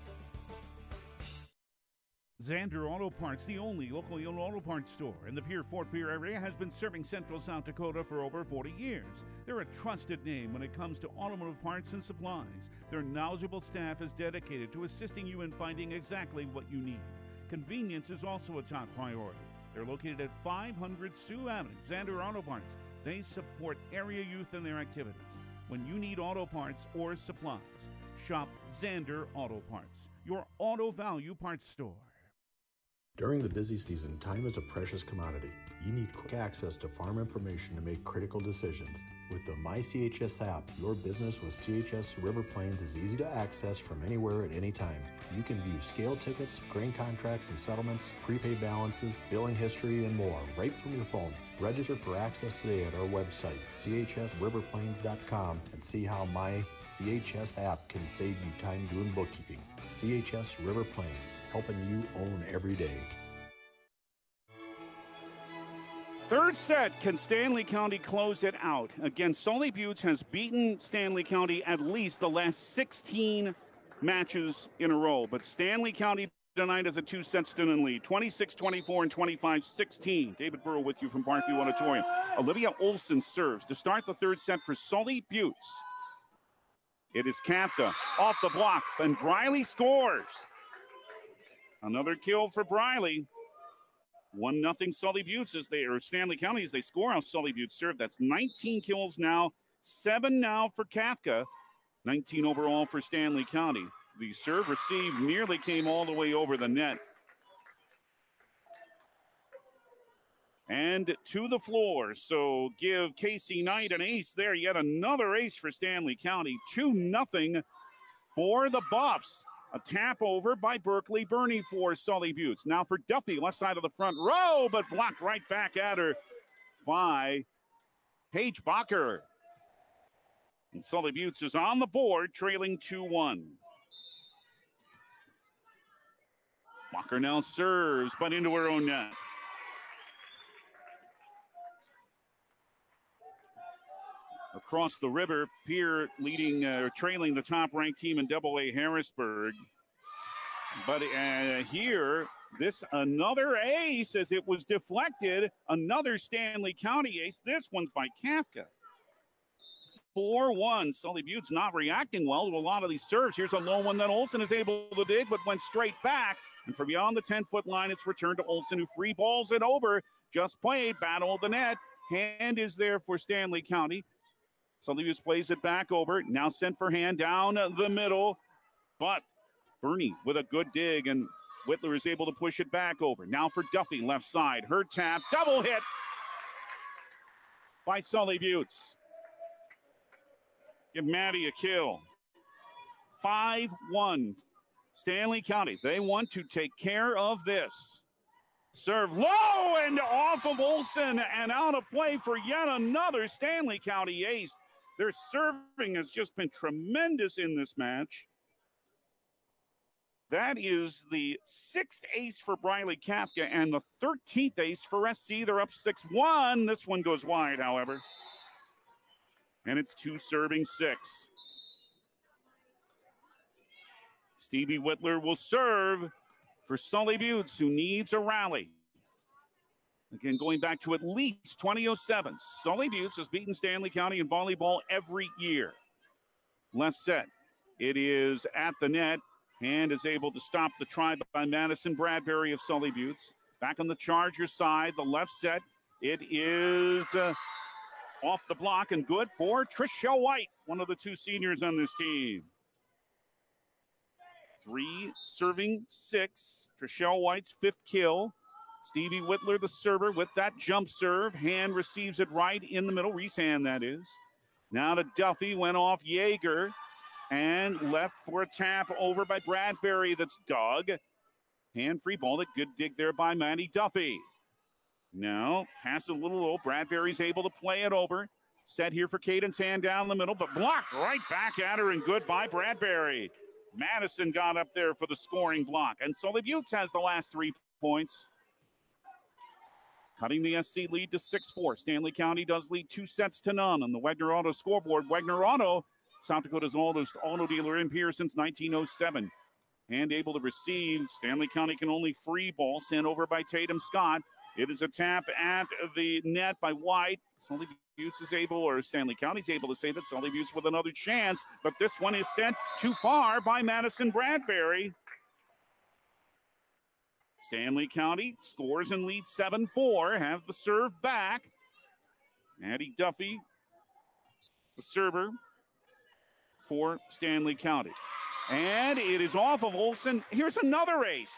Zander Auto Parts, the only locally owned auto parts store in the Pierre Fort Pierre area, has been serving Central South Dakota for over forty years. They're a trusted name when it comes to automotive parts and supplies. Their knowledgeable staff is dedicated to assisting you in finding exactly what you need. Convenience is also a top priority. They're located at five hundred Sioux Avenue, Zander Auto Parts. They support area youth in their activities. When you need auto parts or supplies, shop Zander Auto Parts, your auto value parts store. During the busy season, time is a precious commodity. You need quick access to farm information to make critical decisions. With the My C H S app, your business with C H S River Plains is easy to access from anywhere at any time. You can view scale tickets, grain contracts and settlements, prepaid balances, billing history, and more right from your phone. Register for access today at our website, C H S river plains dot com, and see how My C H S app can save you time doing bookkeeping. C H S River Plains, helping you own every day. Third set, can Stanley County close it out? Again, Sully Buttes has beaten Stanley County at least the last sixteen matches in a row. But Stanley County tonight is a two-set Stinnon lead, twenty-six twenty-four and twenty-five sixteen. David Burrow with you from Parkview Auditorium. Olivia Olson serves to start the third set for Sully Buttes. It is Kafka off the block, and Briley scores. Another kill for Briley. One nothing Sully Buttes as they, or Stanley County as they score off Sully Buttes serve. That's nineteen kills now, seven now for Kafka, nineteen overall for Stanley County. The serve received nearly came all the way over the net. And to the floor, so give Casey Knight an ace there. Yet another ace for Stanley County. two nothing for the Buffs. A tap over by Berkeley Burney for Sully Buttes. Now for Duffy, left side of the front row, but blocked right back at her by Paige Bacher. And Sully Buttes is on the board, trailing two one. Bacher now serves, but into her own net. Across the river, Pierre leading or uh, trailing the top-ranked team in Double A Harrisburg. But uh, here, this another ace as it was deflected. Another Stanley County ace. This one's by Kafka. four one. Sully Buttes not reacting well to a lot of these serves. Here's a low one that Olson is able to dig, but went straight back. And from beyond the ten-foot line, it's returned to Olson, who free balls it over. Just played, battle of the net. Hand is there for Stanley County. Sully Buttes plays it back over. Now sent for hand down the middle. But Burney with a good dig, and Whitler is able to push it back over. Now for Duffy, left side. Her tap, double hit by Sully Buttes. Give Maddie a kill. five one. Stanley County, they want to take care of this. Serve low and off of Olson and out of play for yet another Stanley County ace. Their serving has just been tremendous in this match. That is the sixth ace for Briley Kafka and the thirteenth ace for S C. They're up six one. This one goes wide, however. And it's two serving six. Stevie Whitler will serve for Sully Buttes, who needs a rally. Again, going back to at least twenty oh seven. Sully Buttes has beaten Stanley County in volleyball every year. Left set. It is at the net. Hand is able to stop the try by Madison Bradbury of Sully Buttes. Back on the Charger side, the left set. It is uh, off the block and good for Tricia White, one of the two seniors on this team. Three serving six. Tricia White's fifth kill. Stevie Whitler, the server, with that jump serve. Hand receives it right in the middle. Reese Hand, that is. Now to Duffy, went off Yeager and left for a tap over by Bradbury. That's dug. Hand free ball. Good dig there by Maddie Duffy. Now, pass a little low. Bradbury's able to play it over. Set here for Cadence Hand down the middle, but blocked right back at her, and good by Bradbury. Madison got up there for the scoring block, and Sully Buttes has the last three points. Cutting the S C lead to six four. Stanley County does lead two sets to none on the Wegner Auto scoreboard. Wegner Auto, South Dakota's oldest auto dealer in Pierre since nineteen oh seven. And able to receive. Stanley County can only free ball. Sent over by Tatum Scott. It is a tap at the net by White. Sully Buttes is able, or Stanley County's able to save it. Sully Buttes with another chance, but this one is sent too far by Madison Bradbury. Stanley County scores and leads seven four. Have the serve back. Maddie Duffy, the server, for Stanley County. And it is off of Olson. Here's another ace.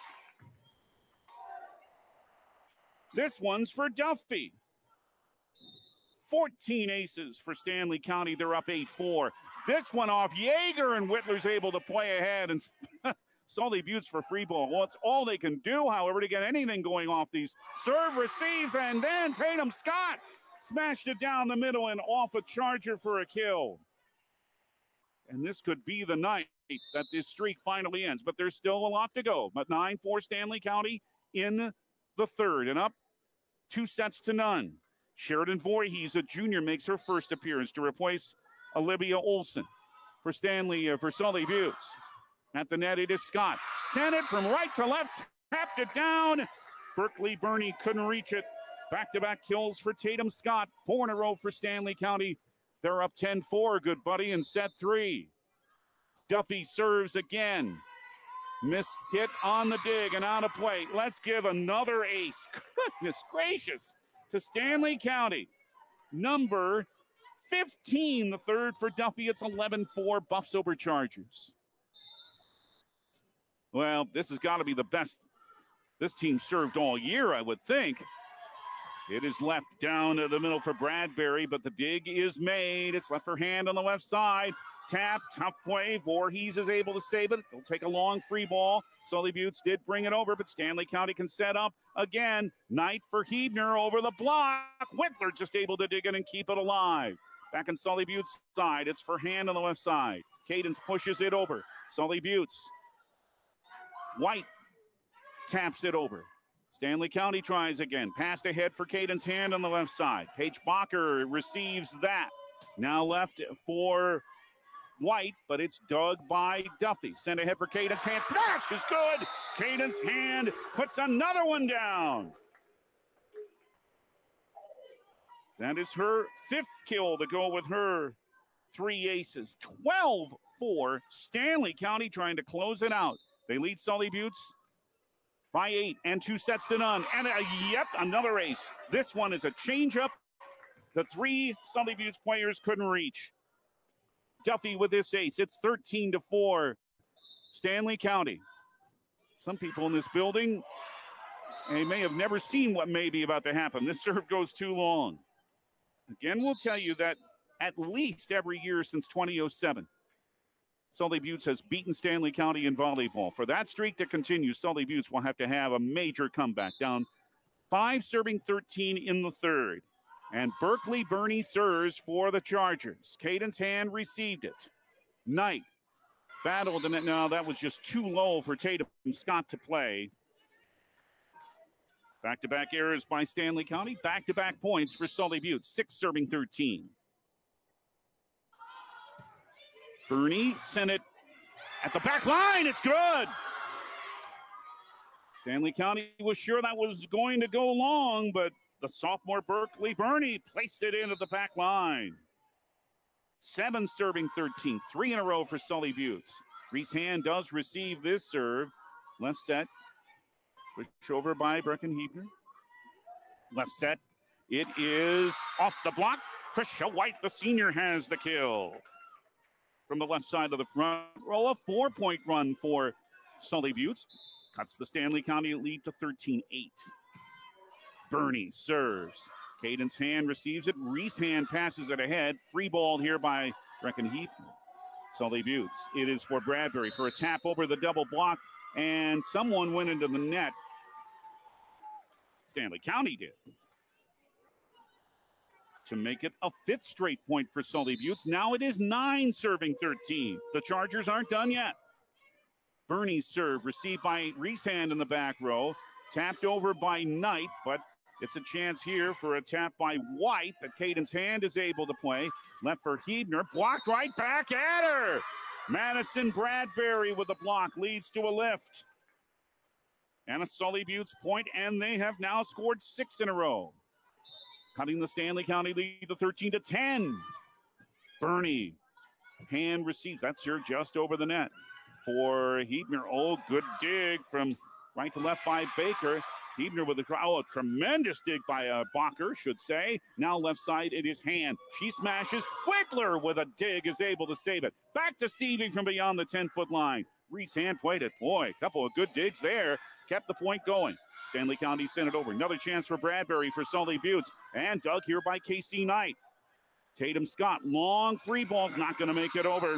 This one's for Duffy. fourteen aces for Stanley County. They're up eight four. This one off Yeager, and Whittler's able to play ahead. And Sully Buttes for free ball. Well, it's all they can do, however, to get anything going off these. Serve receives, and then Tatum Scott smashed it down the middle and off a Charger for a kill. And this could be the night that this streak finally ends. But there's still a lot to go. But nine four Stanley County in the third. And up two sets to none. Sheridan Voorhees, a junior, makes her first appearance to replace Olivia Olson. For Stanley, uh, for Sully Buttes. At the net, it is Scott. Sent it from right to left. Tapped it down. Berkeley Burney couldn't reach it. Back-to-back kills for Tatum Scott. Four in a row for Stanley County. They're up ten four, good buddy, in set three. Duffy serves again. Missed hit on the dig and out of play. Let's give another ace. Goodness gracious. To Stanley County. Number fifteen, the third for Duffy. It's eleven four Buffs over Chargers. Well, this has got to be the best this team served all year, I would think. It is left down to the middle for Bradbury, but the dig is made. It's left for hand on the left side. Tap, tough play. Voorhees is able to save it. They'll take a long free ball. Sully Buttes did bring it over, but Stanley County can set up again. Knight for Hebner over the block. Whittler just able to dig it and keep it alive. Back in Sully Buttes' side. It's for hand on the left side. Cadence pushes it over. Sully Buttes. White taps it over. Stanley County tries again. Passed ahead for Cadence hand on the left side. Paige Bacher receives that. Now left for White, but it's dug by Duffy. Sent ahead for Cadence. Hand smash is good. Cadence hand puts another one down. That is her fifth kill to go with her three aces. twelve four. Stanley County trying to close it out. They lead Sully Buttes by eight and two sets to none. And a, yep, another ace. This one is a changeup. The three Sully Buttes players couldn't reach. Duffy with this ace. It's thirteen to four. Stanley County. Some people in this building, they may have never seen what may be about to happen. This serve goes too long. Again, we'll tell you that at least every year since twenty oh seven, Sully Buttes has beaten Stanley County in volleyball. For that streak to continue, Sully Buttes will have to have a major comeback. Down five serving thirteen in the third. And Berkeley Burney serves for the Chargers. Cadence hand received it. Knight battled, and no, that was just too low for Tatum Scott to play. Back-to-back errors by Stanley County. Back-to-back points for Sully Buttes. Six serving thirteen. Burney sent it at the back line. It's good. Stanley County was sure that was going to go long, but the sophomore Berkeley Burney placed it into the back line. Seven serving thirteen. Three in a row for Sully Buttes. Reese Hand does receive this serve. Left set. Push over by Brecken Hebner. Left set. It is off the block. Krisha White, the senior, has the kill. From the left side of the front row, a four-point run for Sully Buttes. Cuts the Stanley County lead to thirteen eight. Burney serves. Cadence hand receives it. Reese hand passes it ahead. Free ball here by Brecken Hebner. Sully Buttes. It is for Bradbury for a tap over the double block, and someone went into the net. Stanley County did. To make it a fifth straight point for Sully Buttes. Now it is nine serving thirteen. The Chargers aren't done yet. Burney's serve received by Reese Hand in the back row. Tapped over by Knight, but it's a chance here for a tap by White that Cadence Hand is able to play. Left for Hebner. Blocked right back at her. Madison Bradbury with the block leads to a lift. And a Sully Buttes point, and they have now scored six in a row. Cutting the Stanley County lead to thirteen to ten. Burney. Hand receives. That's here just over the net for Hebner. Oh, good dig from right to left by Baker. Hebner with a, oh, a tremendous dig by uh, Bacher, should say. Now left side, it is Hand. She smashes. Whitler with a dig is able to save it. Back to Stevie from beyond the ten-foot line. Reese Hand played it. Boy, a couple of good digs there. Kept the point going. Stanley County sent it over. Another chance for Bradbury for Sully Buttes. And dug here by Casey Knight. Tatum Scott, long free ball's not going to make it over.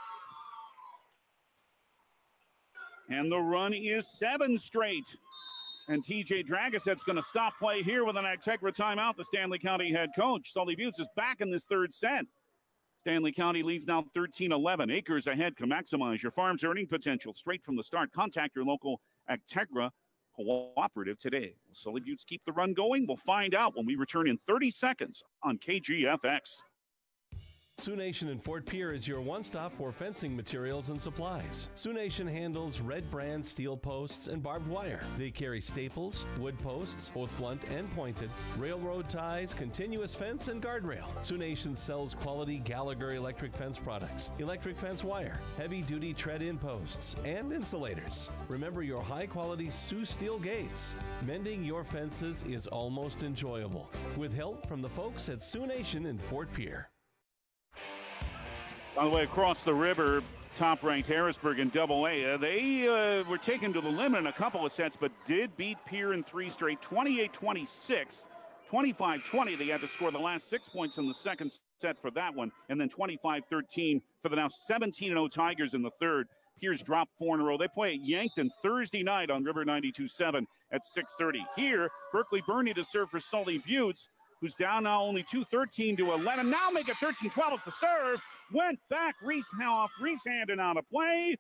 And the run is seven straight. And T J Dragoset's going to stop play here with an Actegra timeout. The Stanley County head coach, Sully Buttes, is back in this third set. Stanley County leads now thirteen eleven. Acres ahead can maximize your farm's earning potential straight from the start. Contact your local Actegra cooperative today. Will Sully Buttes keep the run going? We'll find out when we return in thirty seconds on K G F X. Sioux Nation in Fort Pierre is your one-stop for fencing materials and supplies. Sioux Nation handles Red Brand steel posts and barbed wire. They carry staples, wood posts, both blunt and pointed, railroad ties, continuous fence, and guardrail. Sioux Nation sells quality Gallagher electric fence products, electric fence wire, heavy-duty tread-in posts, and insulators. Remember your high-quality Sioux steel gates. Mending your fences is almost enjoyable, with help from the folks at Sioux Nation in Fort Pierre. By the way, across the river, top-ranked Harrisburg in Double A. Uh, they uh, were taken to the limit in a couple of sets, but did beat Pierre in three straight, twenty-eight twenty-six, twenty-five twenty. They had to score the last six points in the second set for that one, and then twenty-five thirteen for the now seventeen and oh Tigers in the third. Pierre's dropped four in a row. They play at Yankton Thursday night on River ninety-two seven at six thirty. Here, Berkeley Burney to serve for Sully Buttes, who's down now only two thirteen to eleven. Now make it thirteen twelve as the serve. Went back, Reese off, Reese handing out a play.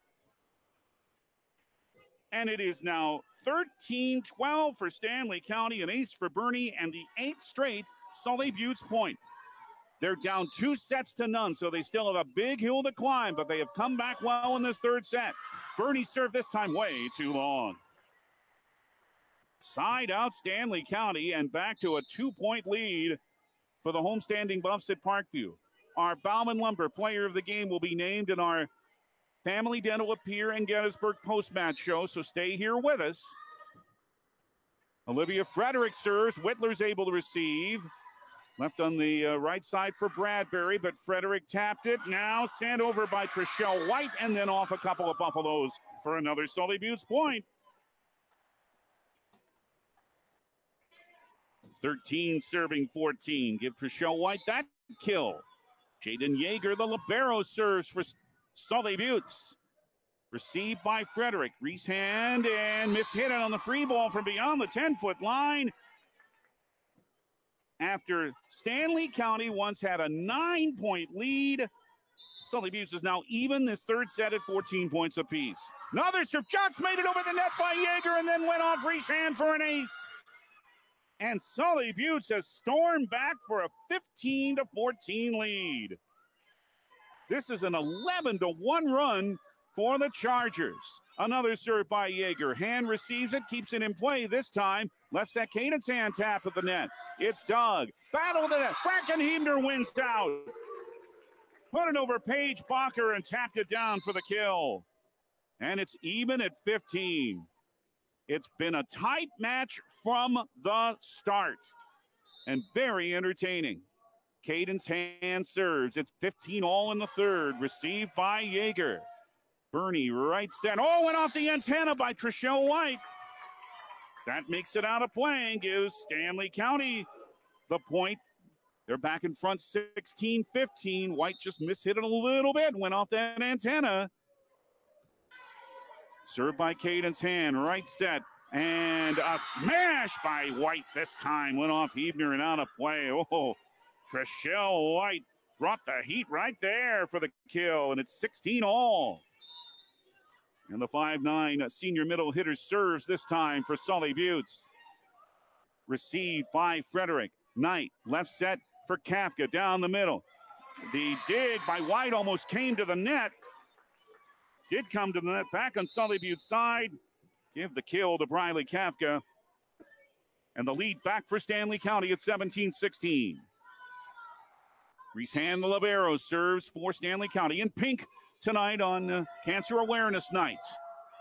And it is now thirteen twelve for Stanley County, an ace for Burney, and the eighth straight Sully Buttes point. They're down two sets to none, so they still have a big hill to climb, but they have come back well in this third set. Burney served this time way too long. Side out Stanley County, and back to a two-point lead for the homestanding Buffs at Parkview. Our Bauman Lumber player of the game will be named in our Family Dental Appear and Gettysburg post-match show, so stay here with us. Olivia Frederick serves. Whitler's able to receive. Left on the uh, right side for Bradbury, but Frederick tapped it. Now sent over by Trishelle White, and then off a couple of Buffaloes for another Sully Buttes point. thirteen serving fourteen. Give Trishelle White that kill. Jaden Yeager, the libero, serves for Sully Buttes. Received by Frederick. Reese hand and mishit it on the free ball from beyond the ten-foot line. After Stanley County once had a nine-point lead, Sully Buttes is now even this third set at fourteen points apiece. Another serve just made it over the net by Yeager and then went off Reese hand for an ace. And Sully Buttes has stormed back for a fifteen to fourteen lead. This is an eleven to one run for the Chargers. Another serve by Yeager. Hand receives it, keeps it in play this time. Left set, Cadence hand tap at the net. It's Doug. Battle to the net. Brackenhebner wins out. Put it over Paige Bacher and tapped it down for the kill. And it's even at fifteen. It's been a tight match from the start and very entertaining. Cadence hand serves. It's fifteen all in the third. Received by Yeager. Burney right set. Oh, went off the antenna by Trishelle White. That makes it out of play and gives Stanley County the point. They're back in front sixteen fifteen. White just mishit it a little bit. Went off that antenna. Served by Cadence hand, right set, and a smash by White this time. Went off Hebner and out of play. Oh, Trishelle White brought the heat right there for the kill, and it's sixteen all. And the five nine senior middle hitter serves this time for Sully Buttes. Received by Frederick. Knight, left set for Kafka down the middle. The dig by White almost came to the net. Did come to the net, back on Sully Buttes' side. Give the kill to Briley Kafka. And the lead back for Stanley County at seventeen sixteen. Reese Hand, the libero, serves for Stanley County in pink tonight on uh, Cancer Awareness Night.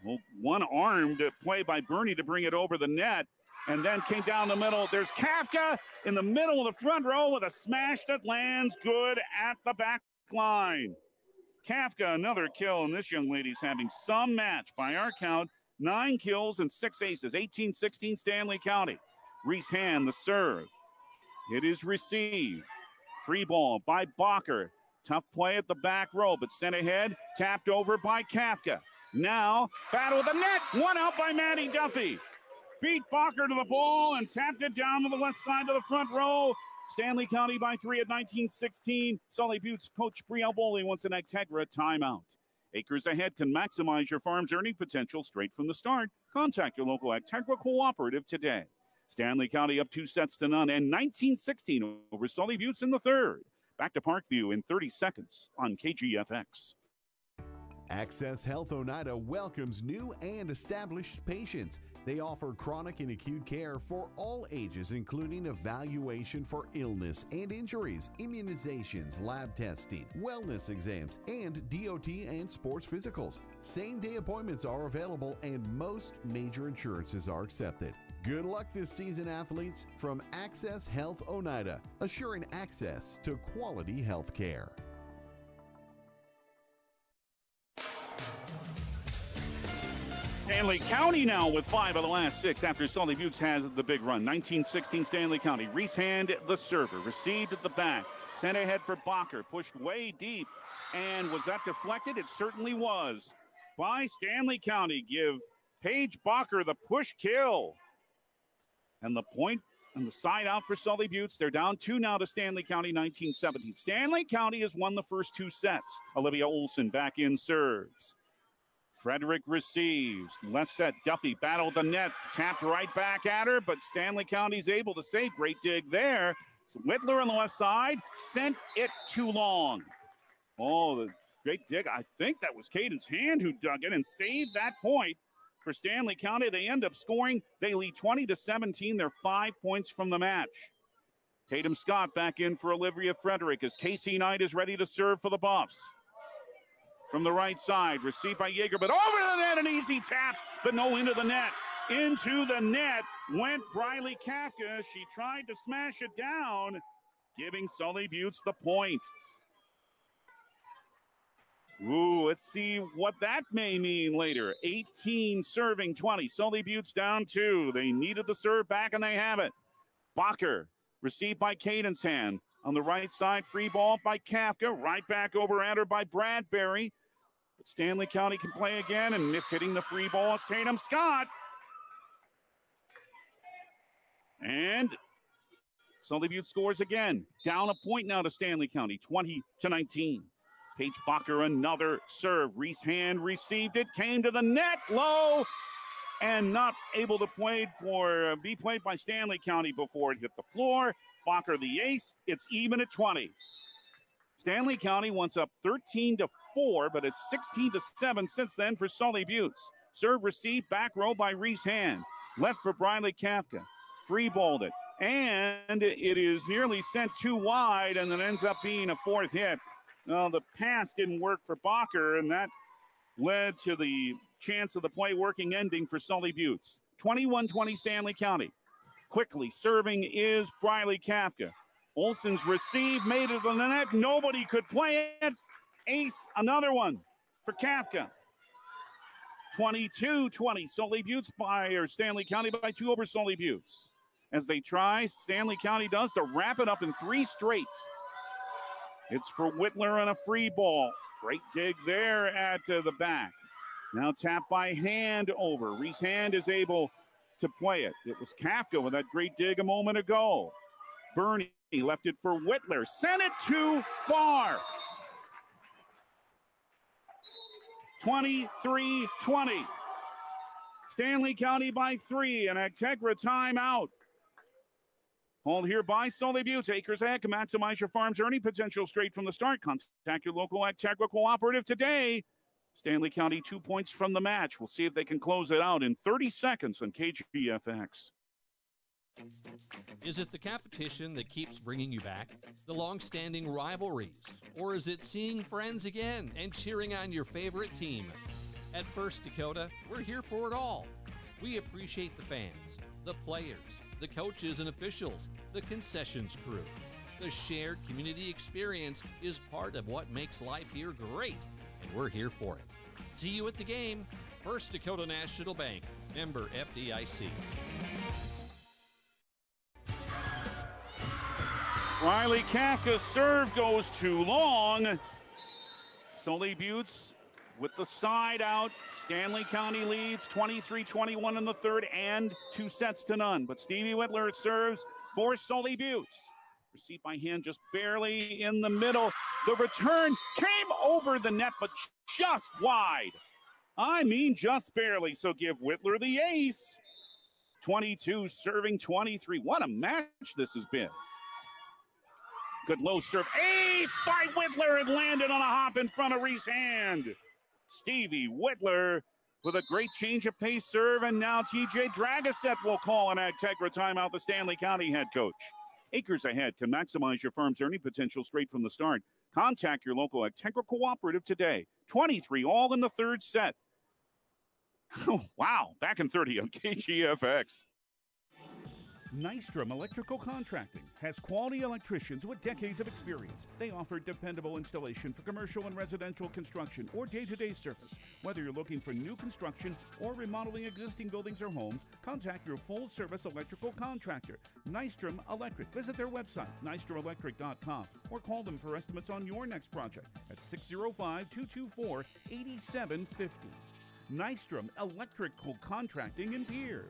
Well, one-armed play by Bernie to bring it over the net, and then came down the middle. There's Kafka in the middle of the front row with a smash that lands good at the back line. Kafka, another kill, and this young lady's having some match. By our count, nine kills and six aces, eighteen sixteen Stanley County. Reese Hand, the serve. It is received. Free ball by Bacher. Tough play at the back row, but sent ahead, tapped over by Kafka. Now, battle of the net, one out by Maddie Duffy. Beat Bacher to the ball and tapped it down to the west side of the front row. Stanley County by three at nineteen sixteen. Sully Buttes coach Brielle Boley wants an Actegra timeout. Acres Ahead can maximize your farm's earning potential straight from the start. Contact your local Actegra cooperative today. Stanley County up two sets to none and nineteen sixteen over Sully Buttes in the third. Back to Parkview in thirty seconds on K G F X. Access Health Oneida welcomes new and established patients. They offer chronic and acute care for all ages, including evaluation for illness and injuries, immunizations, lab testing, wellness exams, and D O T and sports physicals. Same-day appointments are available, and most major insurances are accepted. Good luck this season, athletes, from Access Health Oneida, assuring access to quality health care. Stanley County now with five of the last six after Sully Buttes has the big run. nineteen sixteen Stanley County. Reese Hand, the server, received at the back. Sent ahead for Bacher, pushed way deep. And was that deflected? It certainly was. By Stanley County, give Paige Bacher the push kill. And the point and the side out for Sully Buttes. They're down two now to Stanley County, nineteen seventeen. Stanley County has won the first two sets. Olivia Olson back in serves. Frederick receives. Left set, Duffy battled the net. Tapped right back at her, but Stanley County's able to save. Great dig there. So Whittler on the left side. Sent it too long. Oh, the great dig. I think that was Cadence Hand who dug it and saved that point. For Stanley County, they end up scoring. They lead twenty to seventeen. They're five points from the match. Tatum Scott back in for Olivia Frederick as Casey Knight is ready to serve for the Buffs. From the right side, received by Yeager, but over to the net, an easy tap, but no into the net. Into the net went Briley Kafka. She tried to smash it down, giving Sully Buttes the point. Ooh, let's see what that may mean later. eighteen serving twenty. Sully Buttes down two. They needed the serve back, and they have it. Bacher, received by Cadence Hand. On the right side, free ball by Kafka. Right back over at her by Bradbury. But Stanley County can play again, and miss hitting the free ball is Tatum Scott. And Sully Buttes scores again. Down a point now to Stanley County, twenty to nineteen. Paige Bacher, another serve. Reese Hand received it, came to the net, low, and not able to play for, uh, be played by Stanley County before it hit the floor. Bacher the ace. It's even at twenty. Stanley County wants up thirteen to four, but it's sixteen to seven since then for Sully Buttes. Serve received, back row by Reese Hand. Left for Briley Kafka. Free balled it. And it is nearly sent too wide, and then ends up being a fourth hit. Well, the pass didn't work for Bacher, and that led to the chance of the play working ending for Sully Buttes. twenty-one twenty Stanley County. Quickly serving is Briley Kafka. Olson's receive, made it on the net. Nobody could play it. Ace, another one for Kafka. twenty-two twenty. Sully Buttes by, or Stanley County by two over Sully Buttes. As they try, Stanley County does to wrap it up in three straight. It's for Whittler on a free ball. Great dig there at uh, the back. Now tapped by Hand over. Reese Hand is able to play it. It was Kafka with that great dig a moment ago. Bernie left it for Whittler. Sent it too far. twenty-three twenty. Stanley County by three, and Actegra timeout. Called here by Sully Buttes. Acres Ahead can maximize your farm's earning potential straight from the start. Contact your local Actegra cooperative today. Stanley County two points from the match. We'll see if they can close it out in thirty seconds on K G F X. Is it the competition that keeps bringing you back? The long-standing rivalries? Or is it seeing friends again and cheering on your favorite team? At First Dakota, we're here for it all. We appreciate the fans, the players, the coaches and officials, the concessions crew. The shared community experience is part of what makes life here great, and we're here for it. See you at the game. First Dakota National Bank, member F D I C. Riley Kafka's serve goes too long. Sully Buttes with the side out. Stanley County leads twenty-three twenty-one in the third and two sets to none. But Stevie Whitler serves for Sully Buttes. Received by hand just barely in the middle. The return came over the net, but just wide. I mean, just barely. So give Whitler the ace. twenty-two serving twenty-three. What a match this has been. Good low serve. Ace by Whitler. It landed on a hop in front of Reese Hand. Stevie Whitler with a great change of pace serve. And now T J Dragoset will call an Agtegra timeout, the Stanley County head coach. Acres Ahead can maximize your firm's earning potential straight from the start. Contact your local Agtegra cooperative today. twenty-three all in the third set. Oh, wow. Back in thirty on K G F X. Nystrom Electrical Contracting has quality electricians with decades of experience. They offer dependable installation for commercial and residential construction or day-to-day service. Whether you're looking for new construction or remodeling existing buildings or homes, contact your full-service electrical contractor, Nystrom Electric. Visit their website, nystrom electric dot com, or call them for estimates on your next project at six oh five, two two four, eight seven five oh. Nystrom Electrical Contracting in Pierre.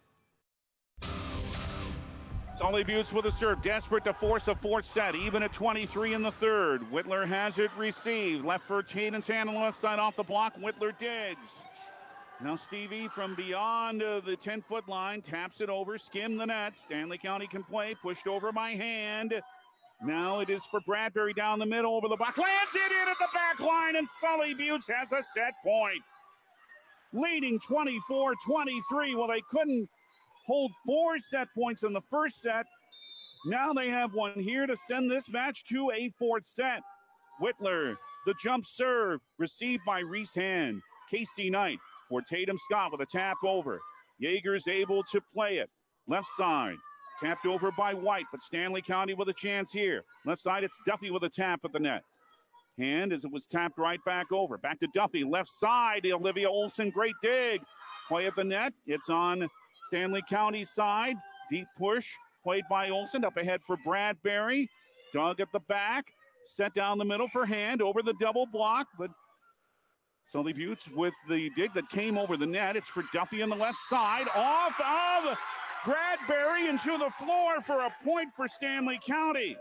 Sully Buttes with a serve, desperate to force a fourth set, even at twenty-three in the third. Whitler has it received. Left for Tatum's hand on the left side off the block. Whitler digs. Now Stevie from beyond uh, the ten-foot line taps it over, skim the net. Stanley County can play, pushed over by hand. Now it is for Bradbury down the middle over the block. Lands it in at the back line, and Sully Buttes has a set point. Leading twenty-four twenty-three. Well, they couldn't hold four set points in the first set. Now they have one here to send this match to a fourth set. Whitler, the jump serve, received by Reese Hand. Casey Knight for Tatum Scott with a tap over. Yeager's able to play it. Left side, tapped over by White, but Stanley County with a chance here. Left side, it's Duffy with a tap at the net. Hand as it was tapped right back over. Back to Duffy, left side, Olivia Olson, great dig. Play at the net, it's on Stanley County side, deep push, played by Olson, up ahead for Bradbury. Dug at the back, set down the middle for Hand, over the double block, but Sully Buttes with the dig that came over the net. It's for Duffy on the left side, off of Bradbury into the floor for a point for Stanley County.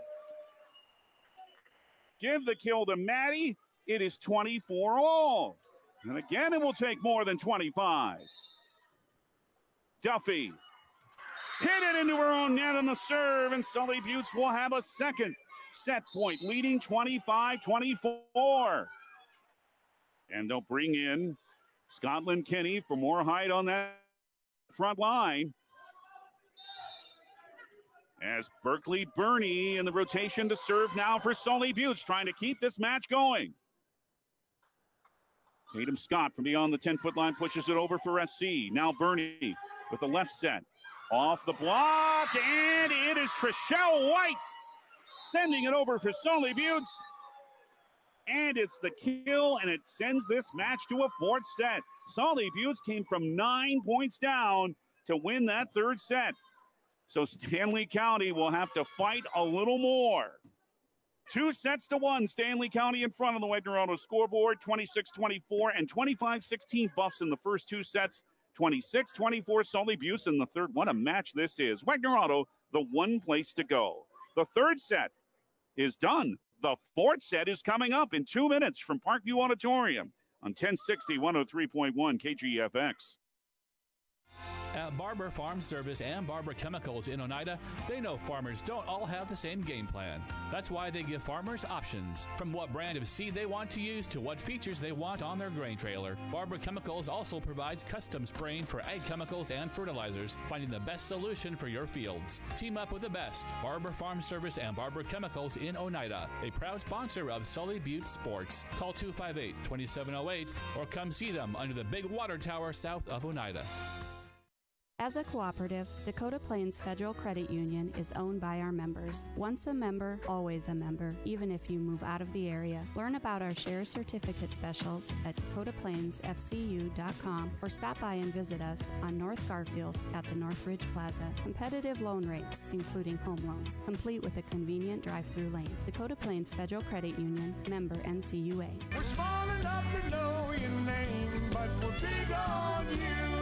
Give the kill to Maddie. It is twenty-four all. And again, it will take more than twenty-five. Duffy hit it into her own net on the serve, and Sully Buttes will have a second set point, leading twenty-five twenty-four. And they'll bring in Scotland Kenny for more height on that front line. As Berkeley Burney in the rotation to serve now for Sully Buttes, trying to keep this match going. Tatum Scott from beyond the ten-foot line pushes it over for S C. Now Burney with the left set. Off the block, and it is Trishelle White sending it over for Sully Buttes. And it's the kill, and it sends this match to a fourth set. Sully Buttes came from nine points down to win that third set. So Stanley County will have to fight a little more. Two sets to one. Stanley County in front of the Wagner Auto scoreboard, twenty-six twenty-four and twenty-five sixteen Buffs in the first two sets. twenty-six twenty-four Sully Buttes in the third. What a match this is. Wagner Auto, the one place to go. The third set is done. The fourth set is coming up in two minutes from Parkview Auditorium on ten sixty, one oh three point one K G F X. At Barber Farm Service and Barber Chemicals in Oneida, they know farmers don't all have the same game plan. That's why they give farmers options, from what brand of seed they want to use to what features they want on their grain trailer. Barber Chemicals also provides custom spraying for ag chemicals and fertilizers, finding the best solution for your fields. Team up with the best. Barber Farm Service and Barber Chemicals in Oneida, a proud sponsor of Sully Butte Sports. Call two five eight, two seven zero eight or come see them under the big water tower south of Oneida. As a cooperative, Dakota Plains Federal Credit Union is owned by our members. Once a member, always a member, even if you move out of the area. Learn about our share certificate specials at dakota plains f c u dot com or stop by and visit us on North Garfield at the Northridge Plaza. Competitive loan rates, including home loans, complete with a convenient drive-through lane. Dakota Plains Federal Credit Union, member N C U A. We're small enough to know your name, but we're big on you.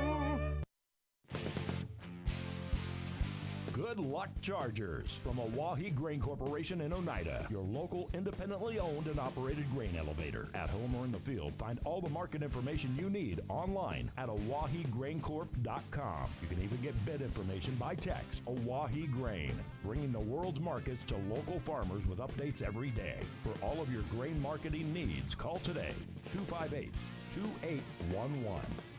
Good Luck Chargers from Oahe Grain Corporation in Oneida, your local independently owned and operated grain elevator. At home or in the field, find all the market information you need online at oahe grain corp dot com. You can even get bid information by text. Oahe Grain, bringing the world's markets to local farmers with updates every day. For all of your grain marketing needs, call today, two five eight, two eight one one.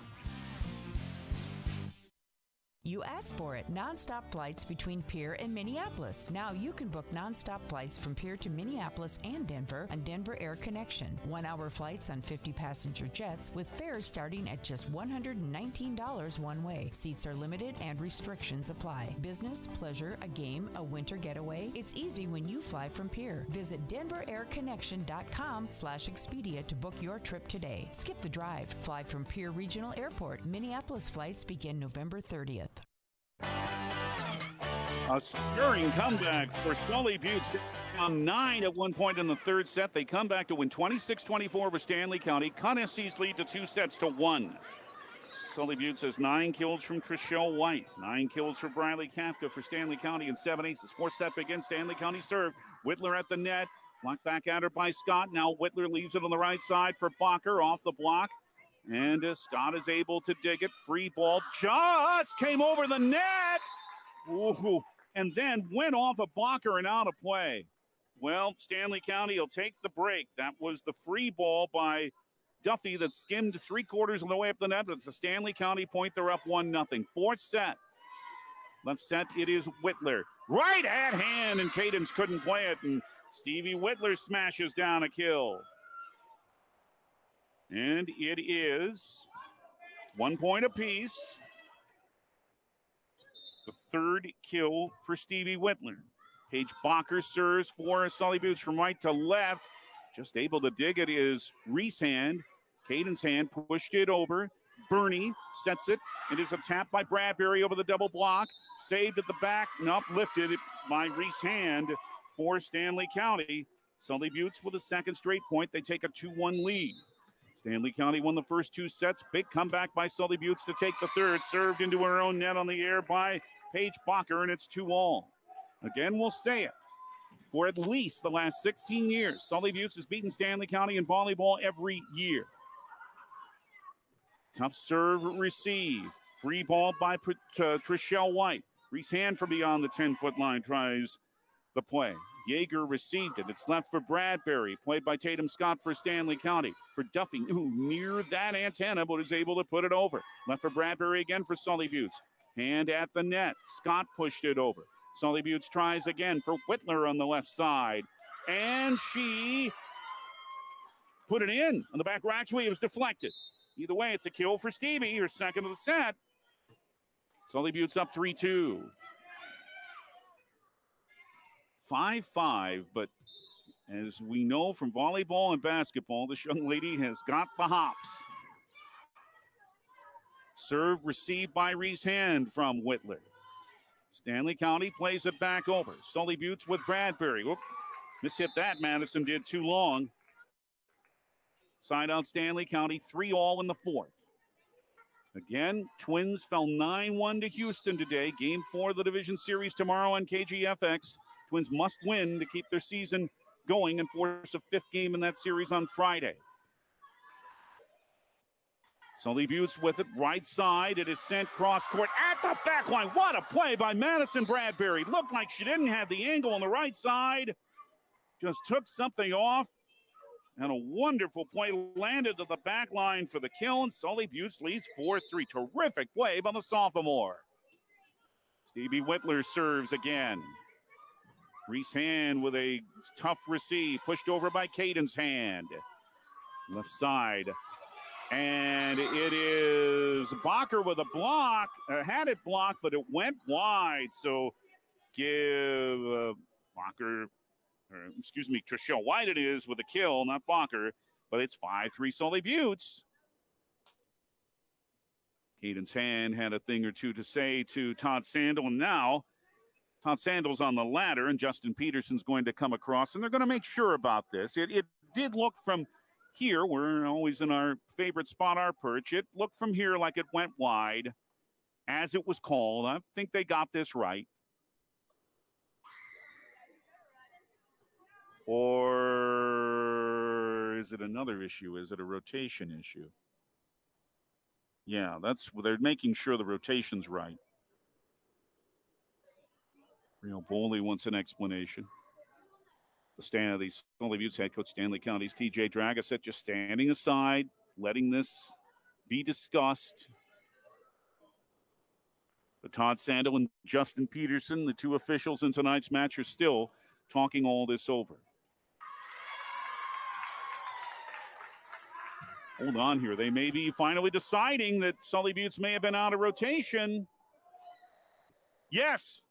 You asked for it. Nonstop flights between Pierre and Minneapolis. Now you can book nonstop flights from Pierre to Minneapolis and Denver on Denver Air Connection. One-hour flights on fifty passenger jets with fares starting at just one hundred nineteen dollars one way. Seats are limited and restrictions apply. Business, pleasure, a game, a winter getaway. It's easy when you fly from Pierre. Visit denver air connection dot com slash Expedia to book your trip today. Skip the drive. Fly from Pierre Regional Airport. Minneapolis flights begin November thirtieth. A stirring comeback for Sully Butte. On nine at one point in the third set. They come back to win twenty-six twenty-four with Stanley County. Cut S C's lead to two sets to one. Sully Butte has nine kills from Trishelle White. Nine kills for Briley Kafka for Stanley County and seven aces. Fourth set begins. Stanley County serve. Whitler at the net. Blocked back at her by Scott. Now Whitler leaves it on the right side for Bacher off the block. And uh, Scott is able to dig it. Free ball just came over the net. Ooh, and then went off a blocker and out of play. Well, Stanley County will take the break. That was the free ball by Duffy that skimmed three quarters of the way up the net. It's a Stanley County point. They're up one nothing. Fourth set. Left set, it is Whitler. Right at hand, and Cadence couldn't play it. And Stevie Whitler smashes down a kill. And it is one point apiece. The third kill for Stevie Whitler. Paige Bacher serves for Sully Butte from right to left. Just able to dig it is Reese Hand. Caden's hand pushed it over. Bernie sets it. It is a tap by Bradbury over the double block. Saved at the back and uplifted by Reese Hand for Stanley County. Sully Butte with a second straight point. They take a two one lead. Stanley County won the first two sets. Big comeback by Sully Butte to take the third. Served into her own net on the air by Paige Bacher, and it's two all. Again, we'll say it. For at least the last sixteen years, Sully Butte has beaten Stanley County in volleyball every year. Tough serve receive. Free ball by uh, Trishelle White. Reese Hand from beyond the ten-foot line tries the play. Yeager received it. It's left for Bradbury. Played by Tatum Scott for Stanley County. For Duffy, ooh, near that antenna, but is able to put it over. Left for Bradbury again for Sully Butte. Hand at the net. Scott pushed it over. Sully Butte tries again for Whitler on the left side. And she put it in on the back ratchway. It was deflected. Either way, it's a kill for Stevie, her second of the set. Sully Butte's up three two. five five, but as we know from volleyball and basketball, this young lady has got the hops. Serve received by Reese Hand from Whitler. Stanley County plays it back over. Sully Butte with Bradbury. Whoop, mishit that. Madison did too long. Side out Stanley County, three all in the fourth. Again, Twins fell nine one to Houston today. Game four of the division series tomorrow on K G F X. Twins must win to keep their season going and force a fifth game in that series on Friday. Sully Buttes with it, right side. It is sent cross court at the back line. What a play by Madison Bradbury. Looked like she didn't have the angle on the right side. Just took something off. And a wonderful play landed to the back line for the kill. And Sully Buttes leads four three. Terrific play by the sophomore. Stevie Whitler serves again. Reese Hand with a tough receive. Pushed over by Caden's Hand. Left side. And it is Bacher with a block. Uh, had it blocked, but it went wide. So give uh, Bacher, or excuse me, Trishelle White it is with a kill, not Bacher. But it's five three Sully Buttes. Caden's Hand had a thing or two to say to Todd Sandel. And now Todd Sandel's on the ladder, and Justin Peterson's going to come across. And they're going to make sure about this. It, it did look from here, we're always in our favorite spot, our perch. It looked from here like it went wide as it was called. I think they got this right. Or is it another issue? Is it a rotation issue? Yeah, that's they're making sure the rotation's right. Rio Boley wants an explanation. The stand, the Sully Buttes head coach Stanley County's T J Dragoset just standing aside, letting this be discussed. But Todd Sandel and Justin Peterson, the two officials in tonight's match, are still talking all this over. Hold on here. They may be finally deciding that Sully Buttes may have been out of rotation. Yes.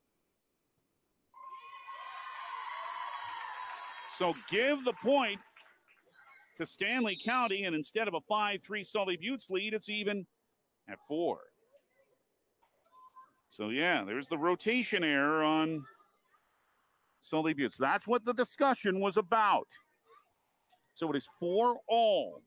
So give the point to Stanley County, and instead of a five three Sully Buttes lead, it's even at four. So, yeah, there's the rotation error on Sully Buttes. That's what the discussion was about. So it is four all.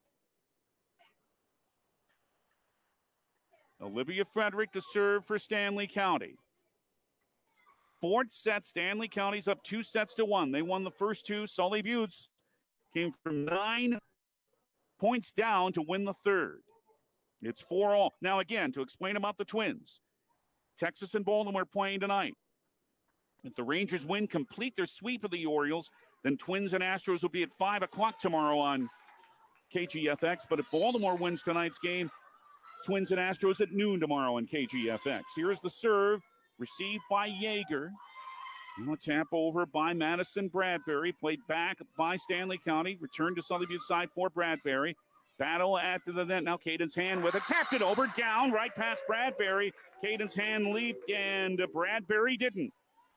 Olivia Frederick to serve for Stanley County. Fourth set, Stanley County's up two sets to one. They won the first two. Sully Buttes came from nine points down to win the third. It's four all. Now, again, to explain about the Twins, Texas and Baltimore playing tonight. If the Rangers win, complete their sweep of the Orioles, then Twins and Astros will be at five o'clock tomorrow on K G F X. But if Baltimore wins tonight's game, Twins and Astros at noon tomorrow on K G F X. Here's the serve. Received by Yeager. A tap over by Madison Bradbury. Played back by Stanley County. Returned to Sully Buttes side for Bradbury. Battle at the net. Now Caden's Hand with it. Tapped it over. Down right past Bradbury. Caden's Hand leaped and Bradbury didn't.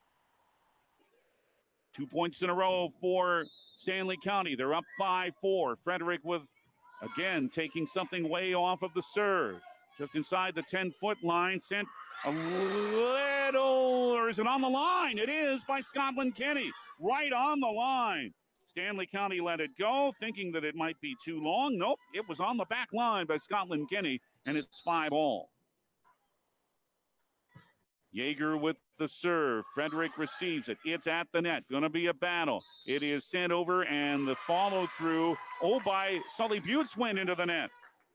Two points in a row for Stanley County. They're up five four. Frederick with, again, taking something way off of the serve. Just inside the ten-foot line. Sent a little, or is it on the line? It is by Scotland Kenny. Right on the line. Stanley County let it go, thinking that it might be too long. Nope, it was on the back line by Scotland Kenny, and it's five all. Yeager with the serve. Frederick receives it. It's at the net. Going to be a battle. It is sent over, and the follow-through, oh, by Sully Buttes went into the net.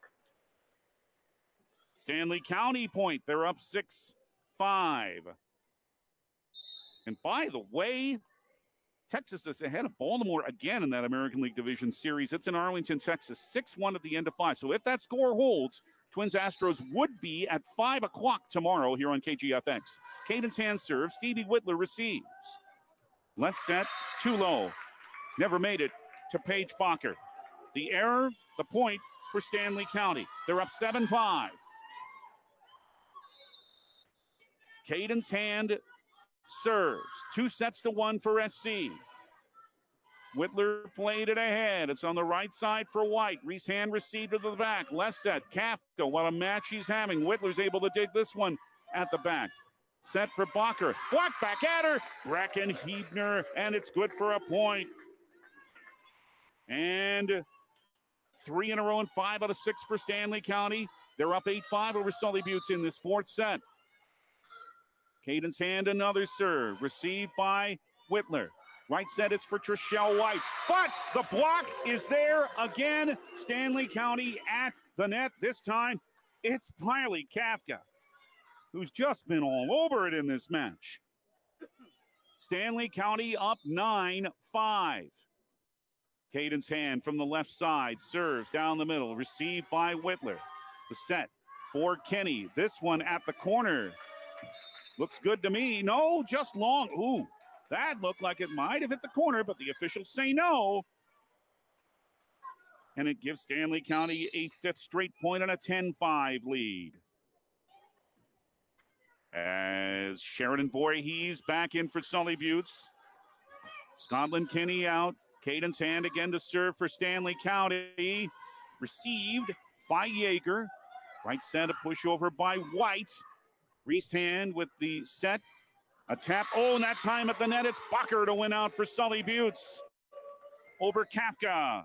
Stanley County point. They're up six five. And by the way, Texas is ahead of Baltimore again in that American League Division Series. It's in Arlington, Texas, six one at the end of five. So if that score holds, Twins Astros would be at five o'clock tomorrow here on K G F X. Caden's Hand serve. Stevie Whitler receives. Left set, too low. Never made it to Paige Bacher. The error, the point for Stanley County. They're up seven five. Caden's Hand serves. Two sets to one for S C. Whitler played it ahead. It's on the right side for White. Reese Hand received to the back. Left set, Kafka. What a match he's having. Whitler's able to dig this one at the back. Set for Bacher. Block back at her. Bracken Hebner, and it's good for a point. And three in a row and five out of six for Stanley County. They're up eight five over Sully Buttes in this fourth set. Caden's Hand, another serve. Received by Whitler. Right set is for Trishelle White. But the block is there again. Stanley County at the net. This time, it's Piley Kafka, who's just been all over it in this match. Stanley County up nine five. Caden's hand from the left side, serves down the middle, received by Whitler. The set for Kenny. This one at the corner. Looks good to me. No, just long. Ooh, that looked like it might have hit the corner, but the officials say no. And it gives Stanley County a fifth straight point and a ten five lead. As Sheridan Voorhees back in for Sully Buttes. Scotland Kenny out. Caden's hand again to serve for Stanley County. Received by Yeager. Right set, a pushover by White. Reese hand with the set. A tap. Oh, and that time at the net, it's Bacher to win out for Sully Buttes over Kafka.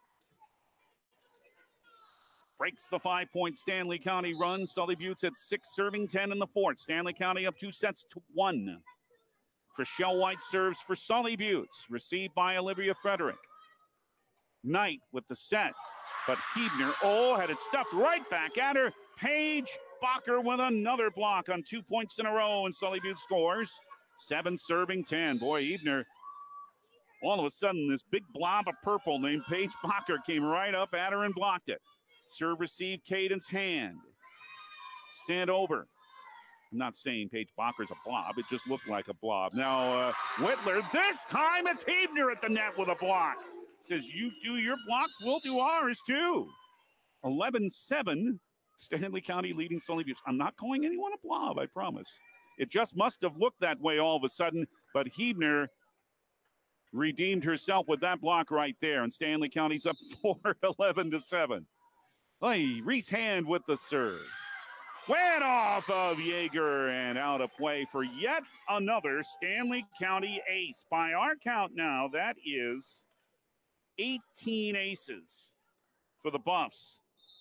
Breaks the five-point Stanley County run. Sully Buttes at six, serving ten in the fourth. Stanley County up two sets to one. Trishelle White serves for Sully Buttes. Received by Olivia Frederick. Knight with the set. But Hebner, oh, had it stuffed right back at her. Paige Bacher with another block on two points in a row, and Sully Buttes scores. Seven serving ten. Boy, Hebner, all of a sudden, this big blob of purple named Paige Bacher came right up at her and blocked it. Serve received, Caden's hand. Sent over. I'm not saying Paige Bacher's a blob. It just looked like a blob. Now, uh, Whitler, this time it's Hebner at the net with a block. Says, you do your blocks, we'll do ours too. eleven seven, Stanley County leading Sully Buttes. I'm not calling anyone a blob, I promise. It just must have looked that way all of a sudden, but Hebner redeemed herself with that block right there, and Stanley County's up four, eleven to seven. Hey, Reese Hand with the serve. Went off of Yeager and out of play for yet another Stanley County ace. By our count now, that is eighteen aces for the Buffs.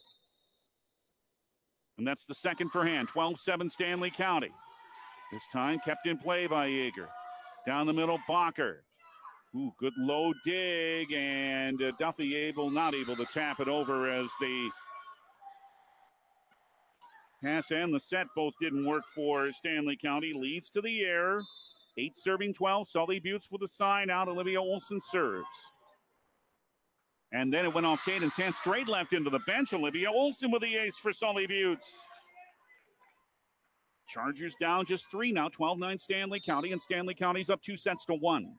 And that's the second for Hand. twelve seven Stanley County. This time kept in play by Yeager. Down the middle, Bacher. Ooh, good low dig, and uh, Duffy able, not able to tap it over as the pass and the set both didn't work for Stanley County. Leads to the air. Eight serving twelve. Sully Buttes with a sign out. Olivia Olson serves. And then it went off Caden's hand straight left into the bench. Olivia Olson with the ace for Sully Buttes. Chargers down just three now. twelve nine Stanley County, and Stanley County's up two sets to one.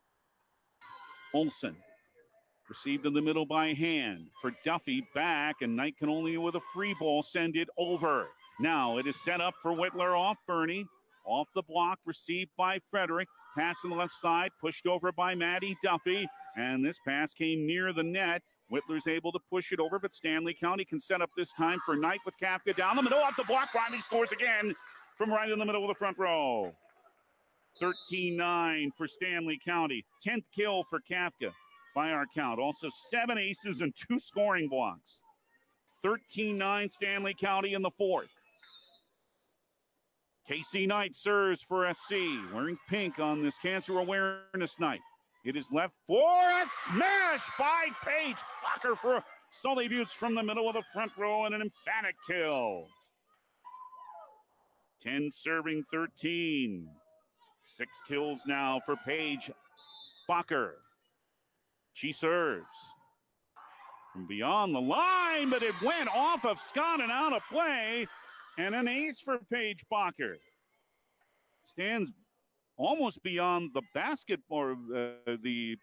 Olson received in the middle by Hand for Duffy back, and Knight can only with a free ball send it over. Now it is set up for Whitler off Bernie. Off the block, received by Frederick. Pass on the left side, pushed over by Maddie Duffy, and this pass came near the net. Whitler's able to push it over, but Stanley County can set up this time for Knight with Kafka down the middle. Off the block, Riley scores again from right in the middle of the front row. thirteen nine for Stanley County. tenth kill for Kafka by our count. Also seven aces and two scoring blocks. thirteen nine Stanley County in the fourth. Casey Knight serves for S C, wearing pink on this Cancer Awareness Night. It is left for a smash by Paige Bacher for Sully Buttes from the middle of the front row, and an emphatic kill. ten serving thirteen. Six kills now for Paige Bacher. She serves from beyond the line, but it went off of Scott and out of play. And an ace for Paige Bacher. Stands almost beyond the basketball, uh, the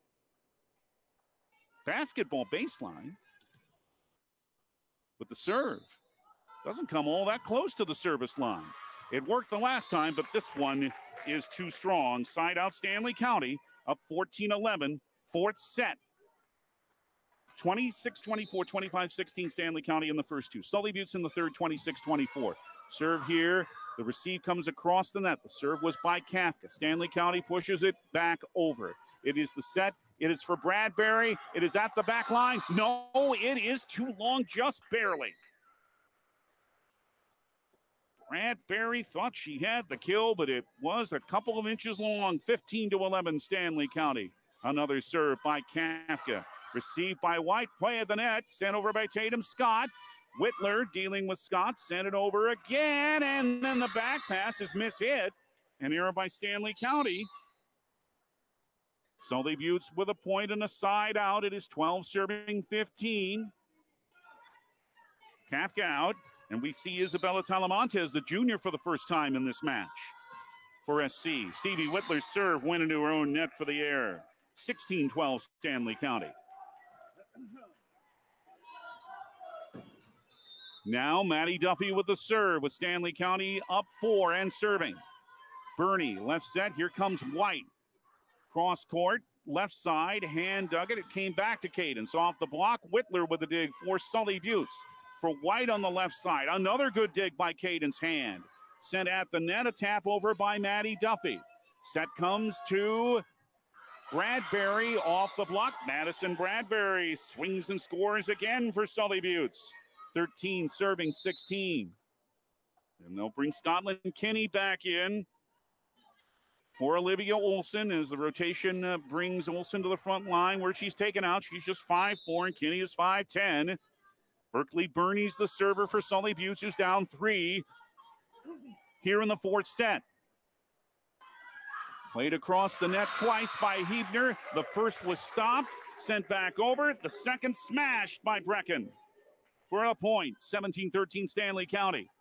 basketball baseline with the serve. Doesn't come all that close to the service line. It worked the last time, but this one is too strong. Side out Stanley County, up fourteen eleven, fourth set. twenty-six twenty-four, twenty-five sixteen Stanley County in the first two. Sully Buttes in the third, twenty-six twenty-four. Serve here. The receive comes across the net. The serve was by Kafka. Stanley County pushes it back over. It is the set. It is for Bradbury. It is at the back line. No, it is too long, just barely. Bradbury thought she had the kill, but it was a couple of inches long. fifteen to eleven Stanley County. Another serve by Kafka. Received by White. Play at the net. Sent over by Tatum Scott. Whitler dealing with Scott. Sent it over again. And then the back pass is mishit. An error by Stanley County. Sully Buttes with a point and a side out. It is twelve serving fifteen. Kafka out. And we see Isabella Talamontes, the junior, for the first time in this match for S C. Stevie Whitler's serve went into her own net for the air. sixteen twelve Stanley County. Now Maddie Duffy with the serve with Stanley County up four and serving. Bernie left set. Here comes White. Cross court, left side, hand dug it. It came back to Cadence. Off the block, Whitler with the dig for Sully Buttes. For White on the left side. Another good dig by Cadence hand. Sent at the net, a tap over by Maddie Duffy. Set comes to Bradbury off the block. Madison Bradbury swings and scores again for Sully Buttes. thirteen serving sixteen. And they'll bring Scotland Kinney back in for Olivia Olson as the rotation uh, brings Olson to the front line where she's taken out. She's just five four and Kinney is five ten. Berkeley Bernie's the server for Sully Buttes, who's down three here in the fourth set. Played across the net twice by Hebner. The first was stopped, sent back over. The second smashed by Brecken for a point. seventeen thirteen Stanley County.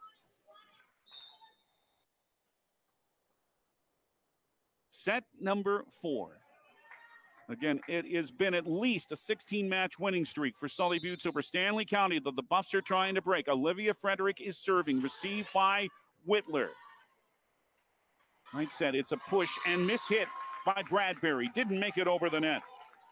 Set number four. Again, it has been at least a sixteen-match winning streak for Sully Buttes over Stanley County that the Buffs are trying to break. Olivia Frederick is serving, received by Whitler. Like I said, it's a push and mishit by Bradbury. Didn't make it over the net.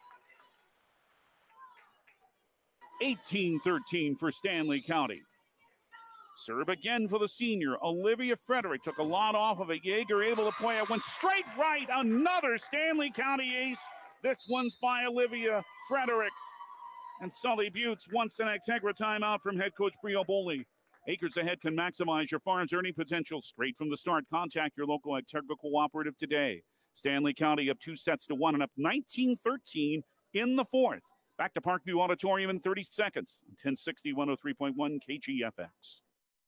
eighteen thirteen for Stanley County. Serve again for the senior. Olivia Frederick took a lot off of it. Yeager able to play it. Went straight right. Another Stanley County ace. This one's by Olivia Frederick. And Sully Buttes wants an Integra timeout from head coach Brio Boley. Acres Ahead can maximize your farm's earning potential straight from the start. Contact your local Integra cooperative today. Stanley County up two sets to one and up nineteen thirteen in the fourth. Back to Parkview Auditorium in thirty seconds. ten sixty, one oh three point one K G F X.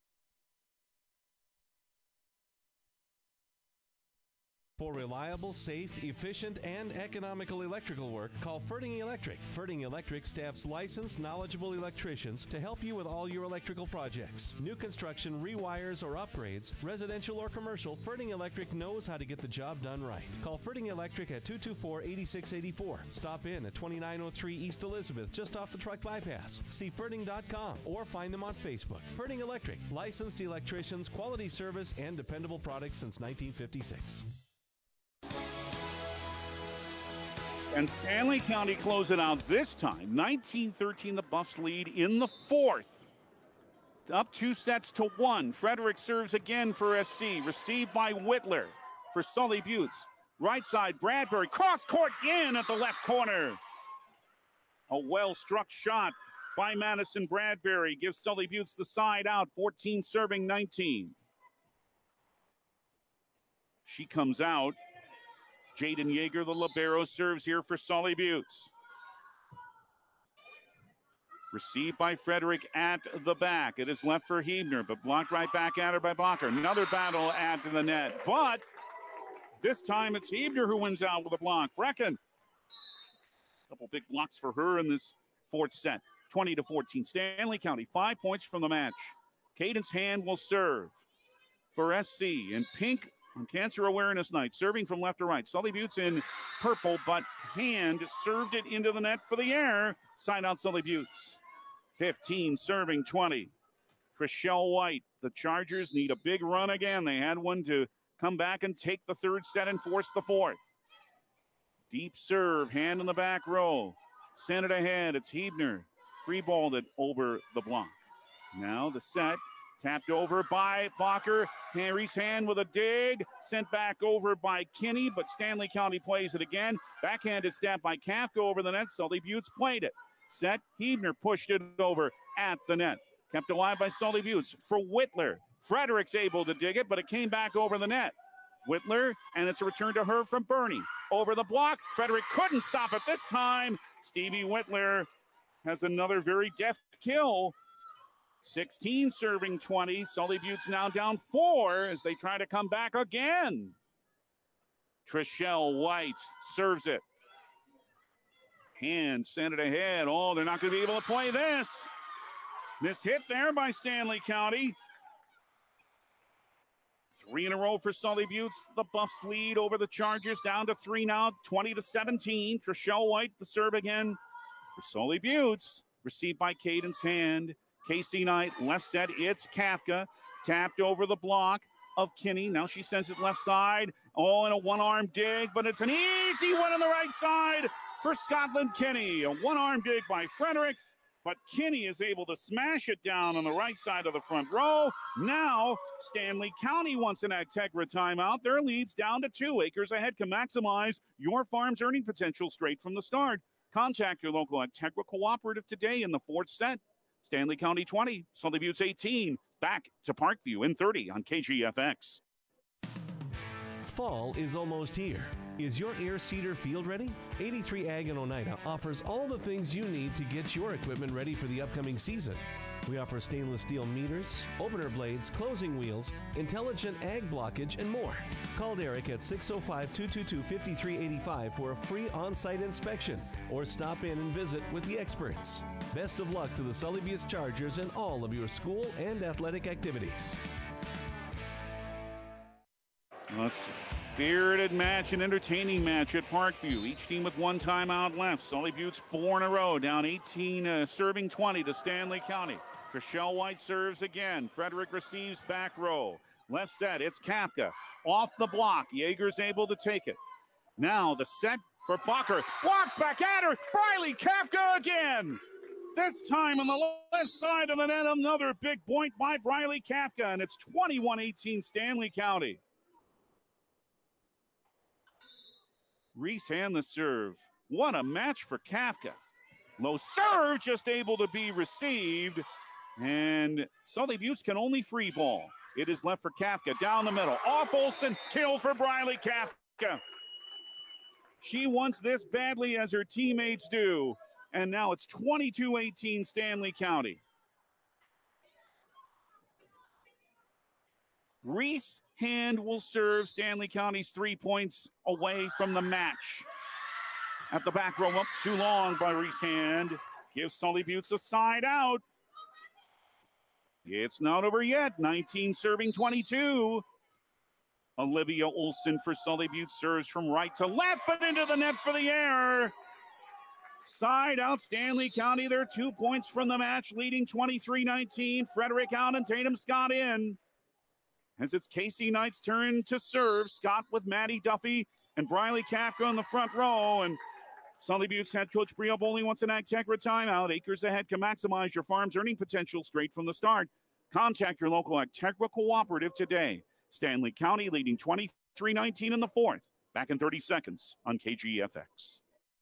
For reliable, safe, efficient, and economical electrical work, call Ferding Electric. Ferding Electric staffs licensed, knowledgeable electricians to help you with all your electrical projects. New construction, rewires, or upgrades, residential or commercial, Ferding Electric knows how to get the job done right. Call Ferding Electric at two two four, eight six eight four. Stop in at twenty-nine oh three East Elizabeth, just off the truck bypass. See Ferding dot com or find them on Facebook. Ferding Electric, licensed electricians, quality service, and dependable products since nineteen fifty-six. And Stanley County close it out this time. nineteen thirteen, the Buffs lead in the fourth. Up two sets to one. Frederick serves again for S C. Received by Whitler for Sully Buttes. Right side, Bradbury. Cross court in at the left corner. A well-struck shot by Madison Bradbury gives Sully Buttes the side out. fourteen serving nineteen. She comes out. Jaden Yeager, the libero, serves here for Sully Buttes. Received by Frederick at the back. It is left for Hebner, but blocked right back at her by Bacher. Another battle at the net, but this time it's Hebner who wins out with a block. Brecken. Couple big blocks for her in this fourth set. twenty to fourteen. Stanley County, five points from the match. Cadence Hand will serve for S C in pink on Cancer Awareness Night. Serving from left to right. Sully Buttes in purple, but Hand served it into the net for the air. Side out Sully Buttes. fifteen serving twenty. Chriselle White. The Chargers need a big run again. They had one to come back and take the third set and force the fourth. Deep serve. Hand in the back row. Sent it ahead. It's Hebner. Free balled it over the block. Now the set. Tapped over by Bacher. Harry's Hand with a dig. Sent back over by Kinney, but Stanley County plays it again. Backhanded stab by Kafka over the net. Sully Buttes played it. Set. Hebner pushed it over at the net. Kept alive by Sully Buttes for Whitler. Frederick's able to dig it, but it came back over the net. Whitler, and it's a return to her from Bernie. Over the block, Frederick couldn't stop it this time. Stevie Whitler has another very deft kill. sixteen serving twenty. Sully Buttes now down four as they try to come back again. Trishelle White serves it. Hand sent it ahead. Oh, they're not going to be able to play this. Miss hit there by Stanley County. Three in a row for Sully Buttes. The Buffs lead over the Chargers down to three now, twenty to seventeen. Trishelle White, the serve again for Sully Buttes. Received by Cadence Hand. Casey Knight, left set, it's Kafka. Tapped over the block of Kinney. Now she sends it left side. Oh, in a one-arm dig, but it's an easy one on the right side for Scotland Kinney. A one-arm dig by Frederick, but Kinney is able to smash it down on the right side of the front row. Now, Stanley County wants an Agtegra timeout. Their lead's down to two. Acres Ahead can maximize your farm's earning potential straight from the start. Contact your local Agtegra cooperative today in the fourth set. Stanley County twenty, Sully Buttes eighteen. Back to Parkview in thirty on K G F X. Fall is almost here. Is your air seeder field ready? eighty-three Ag in Oneida offers all the things you need to get your equipment ready for the upcoming season. We offer stainless steel meters, opener blades, closing wheels, intelligent ag blockage, and more. Call Derek at six oh five, two two two, five three eight five for a free on-site inspection or stop in and visit with the experts. Best of luck to the Sully Buttes Chargers in all of your school and athletic activities. A spirited match, an entertaining match at Parkview. Each team with one timeout left. Sully Buttes four in a row, down eighteen, uh, serving twenty to Stanley County. Trishelle White serves again. Frederick receives back row. Left set, it's Kafka. Off the block, Yeager's able to take it. Now the set for Bucker. Blocked back at her, Briley Kafka again. This time on the left side of the net, another big point by Briley Kafka, and it's twenty-one eighteen Stanley County. Reese Hand the serve. What a match for Kafka. Low serve, just able to be received. And Sully Buttes can only free ball. It is left for Kafka, down the middle. Off Olsen, kill for Briley Kafka. She wants this badly as her teammates do. And now it's twenty-two eighteen Stanley County. Reese Hand will serve. Stanley County's three points away from the match. At the back row, up too long by Reese Hand. Gives Sully Buttes a side out. It's not over yet. nineteen serving twenty-two. Olivia Olsen for Sully Buttes serves from right to left, but into the net for the air. Side out, Stanley County. They're two points from the match, leading twenty-three nineteen. Frederick out and Tatum Scott in. As it's Casey Knight's turn to serve. Scott with Maddie Duffy and Briley Kafka in the front row. And Sully Buttes head coach Bria Boley wants an Agtegra timeout. Acres Ahead can maximize your farm's earning potential straight from the start. Contact your local Agtegra cooperative today. Stanley County leading twenty-three nineteen in the fourth. Back in thirty seconds on K G F X.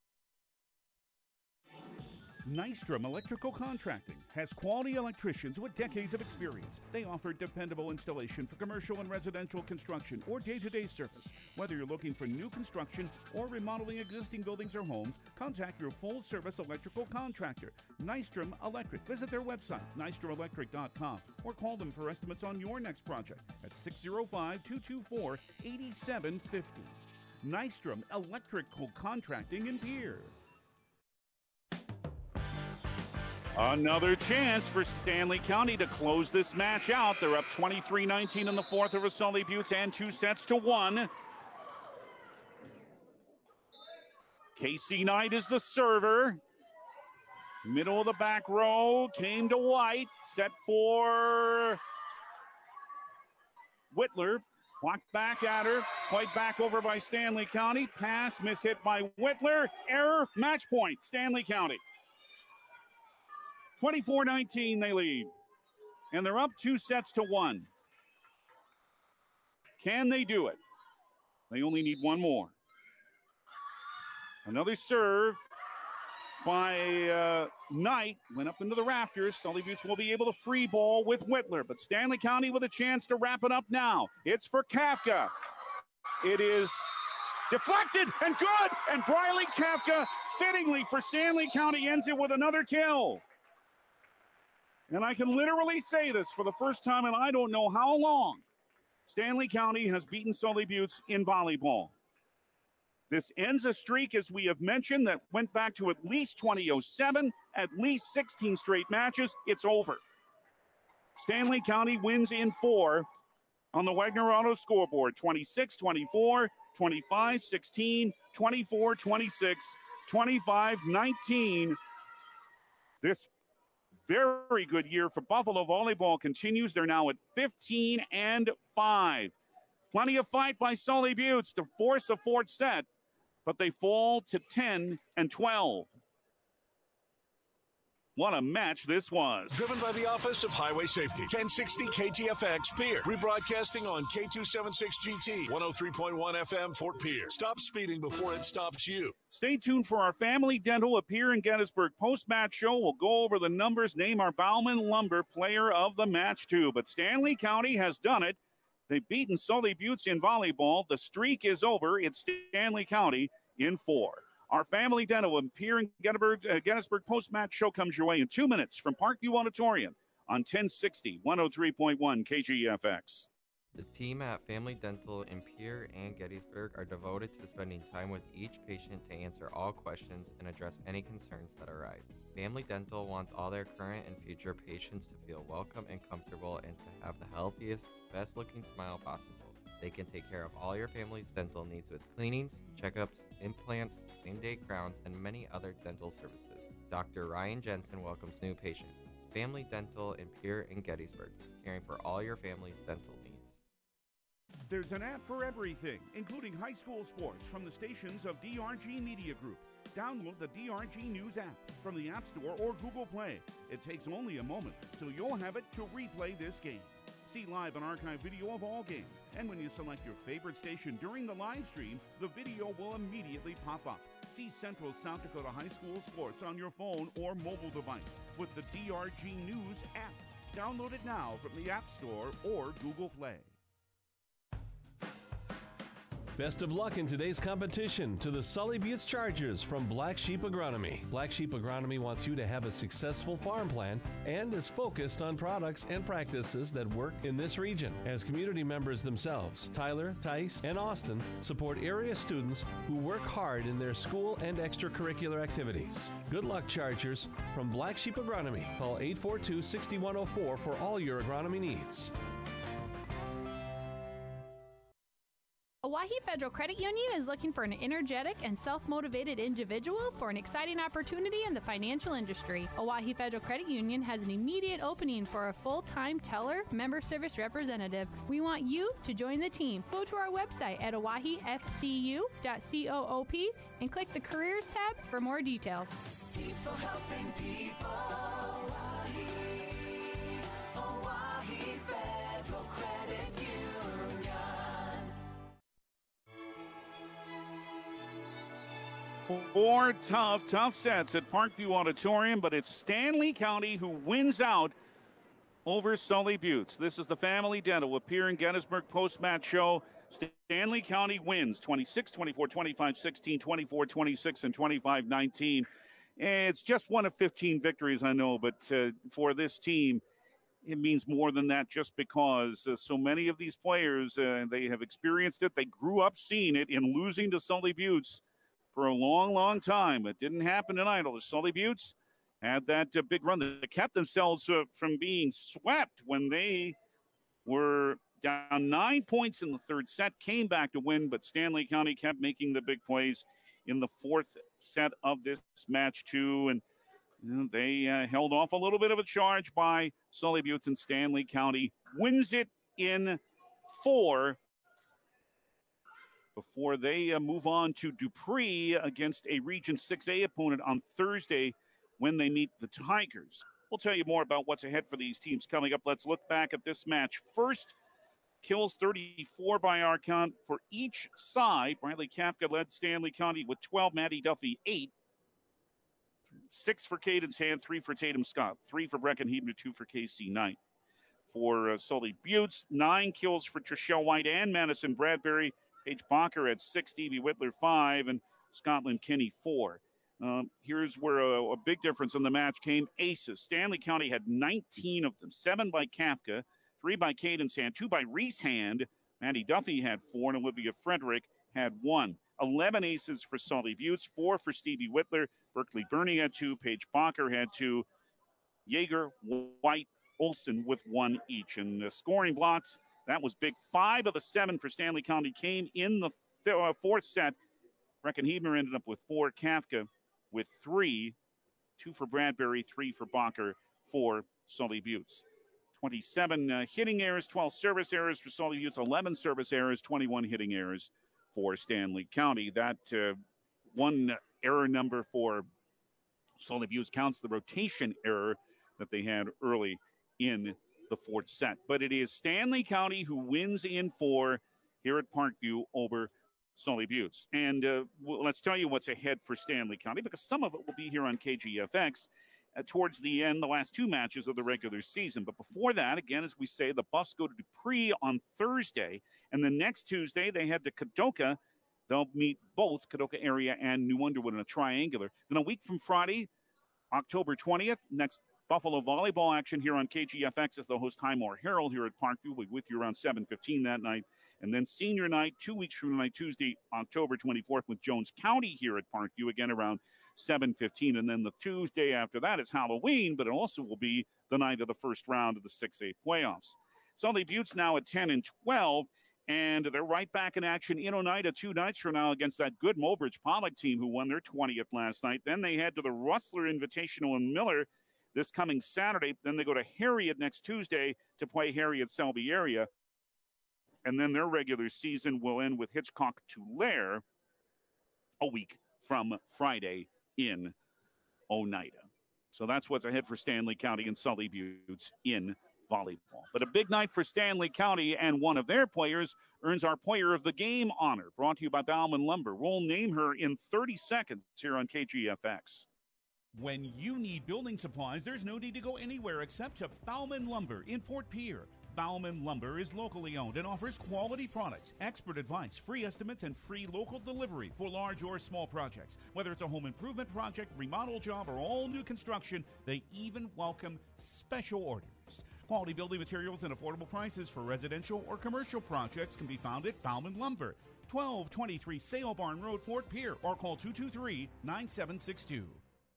Nystrom Electrical Contracting has quality electricians with decades of experience. They offer dependable installation for commercial and residential construction or day-to-day service. Whether you're looking for new construction or remodeling existing buildings or homes, contact your full-service electrical contractor, Nystrom Electric. Visit their website, nystrom electric dot com, or call them for estimates on your next project at six oh five, two two four, eight seven five oh. Nystrom Electrical Contracting in Pierre. Another chance for Stanley County to close this match out. They're up twenty-three nineteen in the fourth over Sully Buttes and two sets to one. Casey Knight is the server. Middle of the back row, came to White. Set for Whitler. Blocked back at her. Played back over by Stanley County. Pass mishit by Whitler. Error. Match point. Stanley County. twenty-four nineteen they lead. And they're up two sets to one. Can they do it? They only need one more. Another serve by uh, Knight. Went up into the rafters. Sully Buttes will be able to free ball with Whitler. But Stanley County with a chance to wrap it up now. It's for Kafka. It is deflected and good. And Briley Kafka, fittingly for Stanley County, ends it with another kill. And I can literally say this for the first time in I don't know how long. Stanley County has beaten Sully Buttes in volleyball. This ends a streak, as we have mentioned, that went back to at least twenty oh seven, at least sixteen straight matches. It's over. Stanley County wins in four on the Wagner Auto scoreboard. twenty-six twenty-four, twenty-five sixteen, twenty-four twenty-six, twenty-five nineteen. This very good year for Buffalo volleyball continues. They're now at fifteen and five. Plenty of fight by Sully Buttes to force a fourth set, but they fall to ten and twelve. What a match this was. Driven by the Office of Highway Safety. ten sixty K T F X Pierre. Rebroadcasting on K two seventy-six G T. one oh three point one F M Fort Pierre. Stop speeding before it stops you. Stay tuned for our Family Dental Appear in Gettysburg post-match show. We'll go over the numbers, name our Bauman Lumber player of the match too. But Stanley County has done it. They've beaten Sully Buttes in volleyball. The streak is over. It's Stanley County in four. Our Family Dental Appear in Gettysburg, uh, Gettysburg post-match show comes your way in two minutes from Parkview Auditorium on ten sixty, one oh three point one K G F X. The team at Family Dental in Pierre and Gettysburg are devoted to spending time with each patient to answer all questions and address any concerns that arise. Family Dental wants all their current and future patients to feel welcome and comfortable and to have the healthiest, best-looking smile possible. They can take care of all your family's dental needs with cleanings, checkups, implants, same-day crowns, and many other dental services. Doctor Ryan Jensen welcomes new patients. Family Dental in Pierre and Gettysburg, caring for all your family's dental needs. There's an app for everything, including high school sports from the stations of D R G Media Group. Download the D R G News app from the App Store or Google Play. It takes only a moment, so you'll have it to replay this game. See live and archive video of all games, and when you select your favorite station during the live stream, the video will immediately pop up. See Central South Dakota High School sports on your phone or mobile device with the D R G News app. Download it now from the App Store or Google Play. Best of luck in today's competition to the Sully Buttes Chargers from Black Sheep Agronomy. Black Sheep Agronomy wants you to have a successful farm plan and is focused on products and practices that work in this region. As community members themselves, Tyler, Tice, and Austin support area students who work hard in their school and extracurricular activities. Good luck, Chargers, from Black Sheep Agronomy. Call eight four two, six one oh four for all your agronomy needs. Owyhee Federal Credit Union is looking for an energetic and self-motivated individual for an exciting opportunity in the financial industry. Owyhee Federal Credit Union has an immediate opening for a full-time teller member service representative. We want you to join the team. Go to our website at owyhee f c u dot coop and click the Careers tab for more details. People helping people. Owyhee, Owyhee Federal Credit Union. Four tough, tough sets at Parkview Auditorium, but it's Stanley County who wins out over Sully Buttes. This is the Family Dental Appear in Gettysburg post-match show. Stanley County wins twenty-six twenty-four, twenty-five sixteen, twenty-four twenty-six, and twenty-five nineteen. It's just one of fifteen victories, I know, but uh, for this team, it means more than that just because uh, so many of these players, uh, they have experienced it. They grew up seeing it in losing to Sully Buttes for a long, long time. It didn't happen tonight. The Sully Buttes had that uh, big run. They kept themselves uh, from being swept when they were down nine points in the third set, came back to win, but Stanley County kept making the big plays in the fourth set of this match too, and you know, they uh, held off a little bit of a charge by Sully Buttes, and Stanley County wins it in four before they uh, move on to Dupree against a Region six A opponent on Thursday when they meet the Tigers. We'll tell you more about what's ahead for these teams coming up. Let's look back at this match. First, kills thirty-four by our count for each side. Bradley Kafka led Stanley County with twelve, Maddie Duffy eight. Six for Caden's Hand, three for Tatum Scott, three for Breckenheim, two for Casey Knight. For uh, Sully Buttes, nine kills for Trishelle White and Madison Bradbury. Paige Bacher had six, Stevie Whitler five, and Scotland Kinney four. Um, here's where a, a big difference in the match came. Aces. Stanley County had nineteen of them, seven by Kafka, three by Cadence Hand, two by Reese Hand. Maddie Duffy had four, and Olivia Frederick had one. eleven aces for Sully Buttes, four for Stevie Whitler. Berkeley Burney had two, Paige Bacher had two, Yeager, White, Olson with one each. And the scoring blocks, that was big. Five of the seven for Stanley County came in the th- uh, fourth set. Breckenheamer ended up with four, Kafka with three, two for Bradbury, three for Bacher, four Sully Buttes. twenty-seven uh, hitting errors, twelve service errors for Sully Buttes, eleven service errors, twenty-one hitting errors for Stanley County. That uh, one error number for Sully Buttes counts the rotation error that they had early in the fourth set. But it is Stanley County who wins in four here at Parkview over Sully Buttes. And uh, well, let's tell you what's ahead for Stanley County, because some of it will be here on K G F X uh, towards the end, the last two matches of the regular season. But before that, again, as we say, the Buffs go to Dupree on Thursday, and the next Tuesday they head to Kadoka. They'll meet both Kadoka area and New Underwood in a triangular. Then a week from Friday, October twentieth, next Buffalo volleyball action here on K G F X as the host Highmore Herald here at Parkview. We'll be with you around seven fifteen that night. And then senior night, two weeks from tonight, Tuesday, October twenty-fourth, with Jones County here at Parkview, again around seven fifteen. And then the Tuesday after that is Halloween, but it also will be the night of the first round of the six A playoffs. Sully Buttes now at ten and twelve, and they're right back in action in Oneida two nights from now against that good Mobridge Pollock team who won their twentieth last night. Then they head to the Rustler Invitational in Miller this coming Saturday. Then they go to Harriet next Tuesday to play Harriet Selby area. And then their regular season will end with Hitchcock Tulare a week from Friday in Oneida. So that's what's ahead for Stanley County and Sully Buttes in volleyball. But a big night for Stanley County, and one of their players earns our Player of the Game honor, brought to you by Bauman Lumber. We'll name her in thirty seconds here on K G F X. When you need building supplies, there's no need to go anywhere except to Bauman Lumber in Fort Pierre. Bauman Lumber is locally owned and offers quality products, expert advice, free estimates, and free local delivery for large or small projects. Whether it's a home improvement project, remodel job, or all new construction, they even welcome special orders. Quality building materials and affordable prices for residential or commercial projects can be found at Bauman Lumber, twelve twenty-three Sale Barn Road, Fort Pierre, or call two two three, nine seven six two.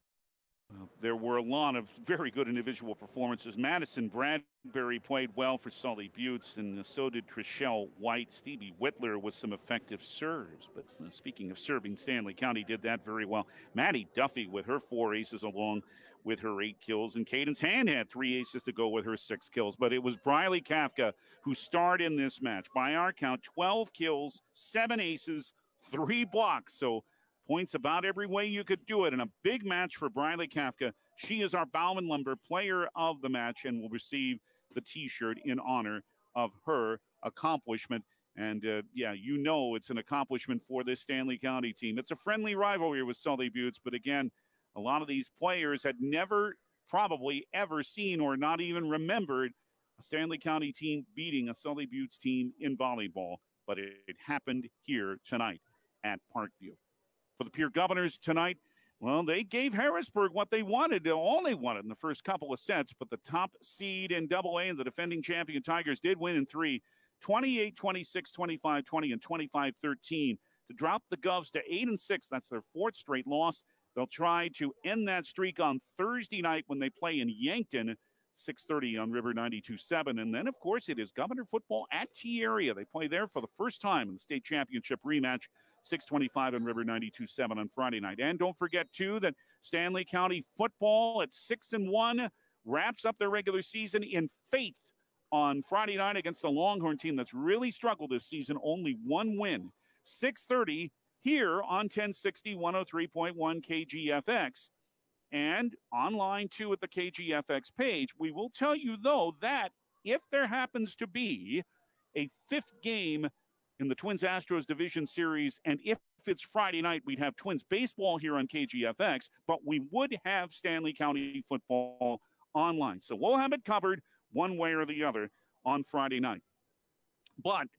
Uh, there were a lot of very good individual performances. Madison Bradbury played well for Sully Buttes, and so did Trishelle White. Stevie Whitler with some effective serves. But uh, speaking of serving, Stanley County did that very well. Maddie Duffy with her four aces along with her eight kills. And Cadence Hand had three aces to go with her six kills. But it was Briley Kafka who starred in this match. By our count, twelve kills, seven aces, three blocks. So points about every way you could do it, and a big match for Briley Kafka. She is our Bauman Lumber Player of the Match and will receive the T-shirt in honor of her accomplishment. And, uh, yeah, you know it's an accomplishment for this Stanley County team. It's a friendly rivalry with Sully Buttes, but, again, a lot of these players had never probably ever seen or not even remembered a Stanley County team beating a Sully Buttes team in volleyball, but it, it happened here tonight at Parkview. For the Pierre Governors tonight, well, they gave Harrisburg what they wanted, all they wanted in the first couple of sets, but the top seed in double A and the defending champion Tigers did win in three, twenty-eight twenty-six, twenty-five twenty, and twenty-five thirteen to drop the Govs to eight and six. That's their fourth straight loss. They'll try to end that streak on Thursday night when they play in Yankton, six thirty on River ninety-two point seven. And then, of course, it is Governor football at T-Area. They play there for the first time in the state championship rematch, six twenty-five on River ninety-two point seven on Friday night. And don't forget, too, that Stanley County football at six and one wraps up their regular season in faith on Friday night against the Longhorn team that's really struggled this season. Only one win. six thirty here on ten sixty, one oh three point one K G F X. And online, too, at the K G F X page. We will tell you, though, that if there happens to be a fifth game in the Twins-Astros Division Series, and if it's Friday night, we'd have Twins baseball here on K G F X, but we would have Stanley County football online. So we'll have it covered one way or the other on Friday night. But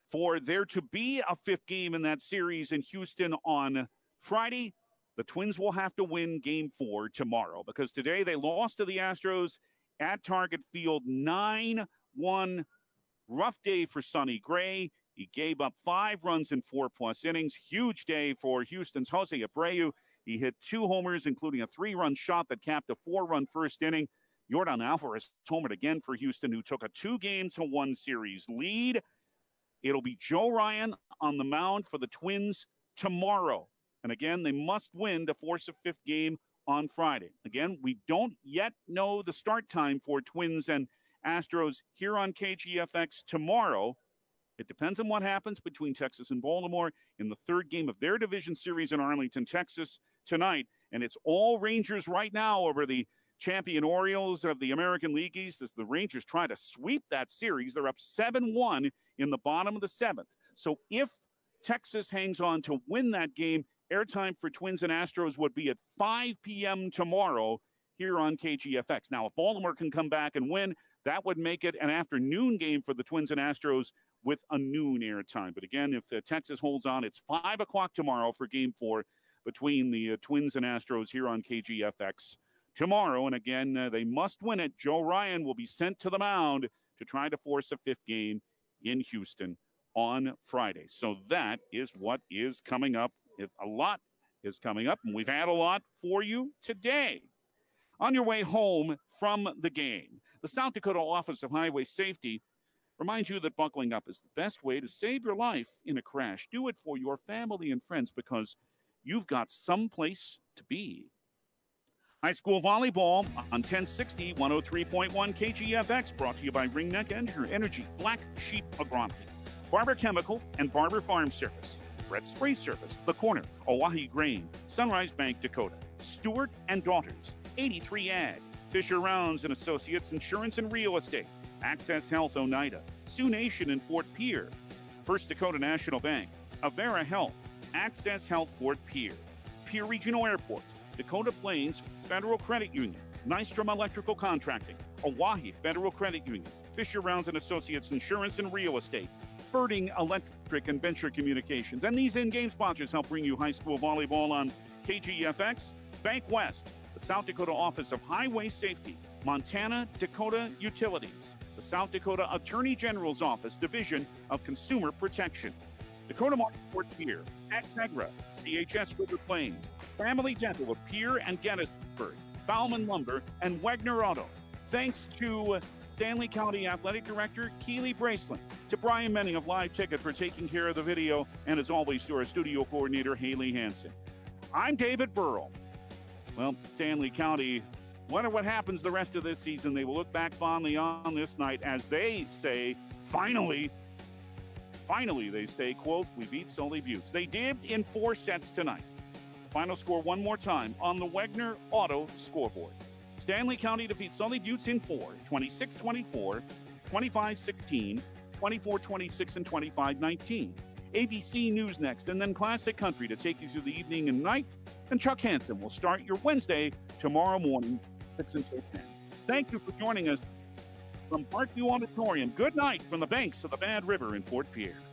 for there to be a fifth game in that series in Houston on Friday, the Twins will have to win game four tomorrow, because today they lost to the Astros at Target Field nine one. Rough day for Sonny Gray. He gave up five runs in four-plus innings. Huge day for Houston's Jose Abreu. He hit two homers, including a three-run shot that capped a four-run first inning. Yordan Alvarez homered again for Houston, who took a two-game to one series lead. It'll be Joe Ryan on the mound for the Twins tomorrow. And again, they must win to force a fifth game on Friday. Again, we don't yet know the start time for Twins and Astros here on K G F X tomorrow. It depends on what happens between Texas and Baltimore in the third game of their division series in Arlington, Texas tonight. And it's all Rangers right now over the champion Orioles of the American League East as the Rangers try to sweep that series. They're up seven one in the bottom of the seventh. So if Texas hangs on to win that game, airtime for Twins and Astros would be at five p.m. tomorrow here on K G F X. Now, if Baltimore can come back and win, that would make it an afternoon game for the Twins and Astros with a noon airtime. But again, if uh, Texas holds on, it's five o'clock tomorrow for game four between the uh, Twins and Astros here on K G F X tomorrow. And again, uh, they must win it. Joe Ryan will be sent to the mound to try to force a fifth game in Houston on Friday. So that is what is coming up. If a lot is coming up, and we've had a lot for you today. On your way home from the game, the South Dakota Office of Highway Safety reminds you that buckling up is the best way to save your life in a crash. Do it for your family and friends, because you've got someplace to be. High school volleyball on ten sixty, one oh three point one K G F X, brought to you by Ringneck Energy, Black Sheep Agronomy, Barber Chemical, and Barber Farm Service, Red Spray Service, The Corner, Oahe Grain, Sunrise Bank Dakota, Stewart and Daughters, eighty-three Ag, Fisher Rounds and Associates Insurance and Real Estate, Access Health Oneida, Sioux Nation in Fort Pierre, First Dakota National Bank, Avera Health, Access Health Fort Pierre, Pierre Regional Airport, Dakota Plains Federal Credit Union, Nystrom Electrical Contracting, Oahe Federal Credit Union, Fisher Rounds and Associates Insurance and Real Estate, Ferding Electric and Venture Communications. And these in-game sponsors help bring you high school volleyball on K G F X. Bank West, the South Dakota Office of Highway Safety, Montana Dakota Utilities, the South Dakota Attorney General's Office, Division of Consumer Protection, Dakota Market Fort Pierre, Actegra, C H S River Plains, Family Dental of Pierre and Gettysburg, Bauman Lumber, and Wagner Auto. Thanks to Stanley County Athletic Director Keely Braceland, to Brian Menning of Live Ticket for taking care of the video, and as always to our studio coordinator Haley Hansen. I'm David Burrell. Well, Stanley County, wonder what happens the rest of this season. They will look back fondly on this night as they say, finally, finally, they say, quote, we beat Sully Buttes. They did in four sets tonight. The final score one more time on the Wagner Auto scoreboard. Stanley County defeats Sully Buttes in four, twenty-six twenty-four, twenty-five sixteen, twenty-four twenty-six, and twenty-five nineteen. A B C News next, and then Classic Country to take you through the evening and night. And Chuck Hanson will start your Wednesday tomorrow morning, six until ten. Thank you for joining us from Parkview Auditorium. Good night from the banks of the Bad River in Fort Pierre.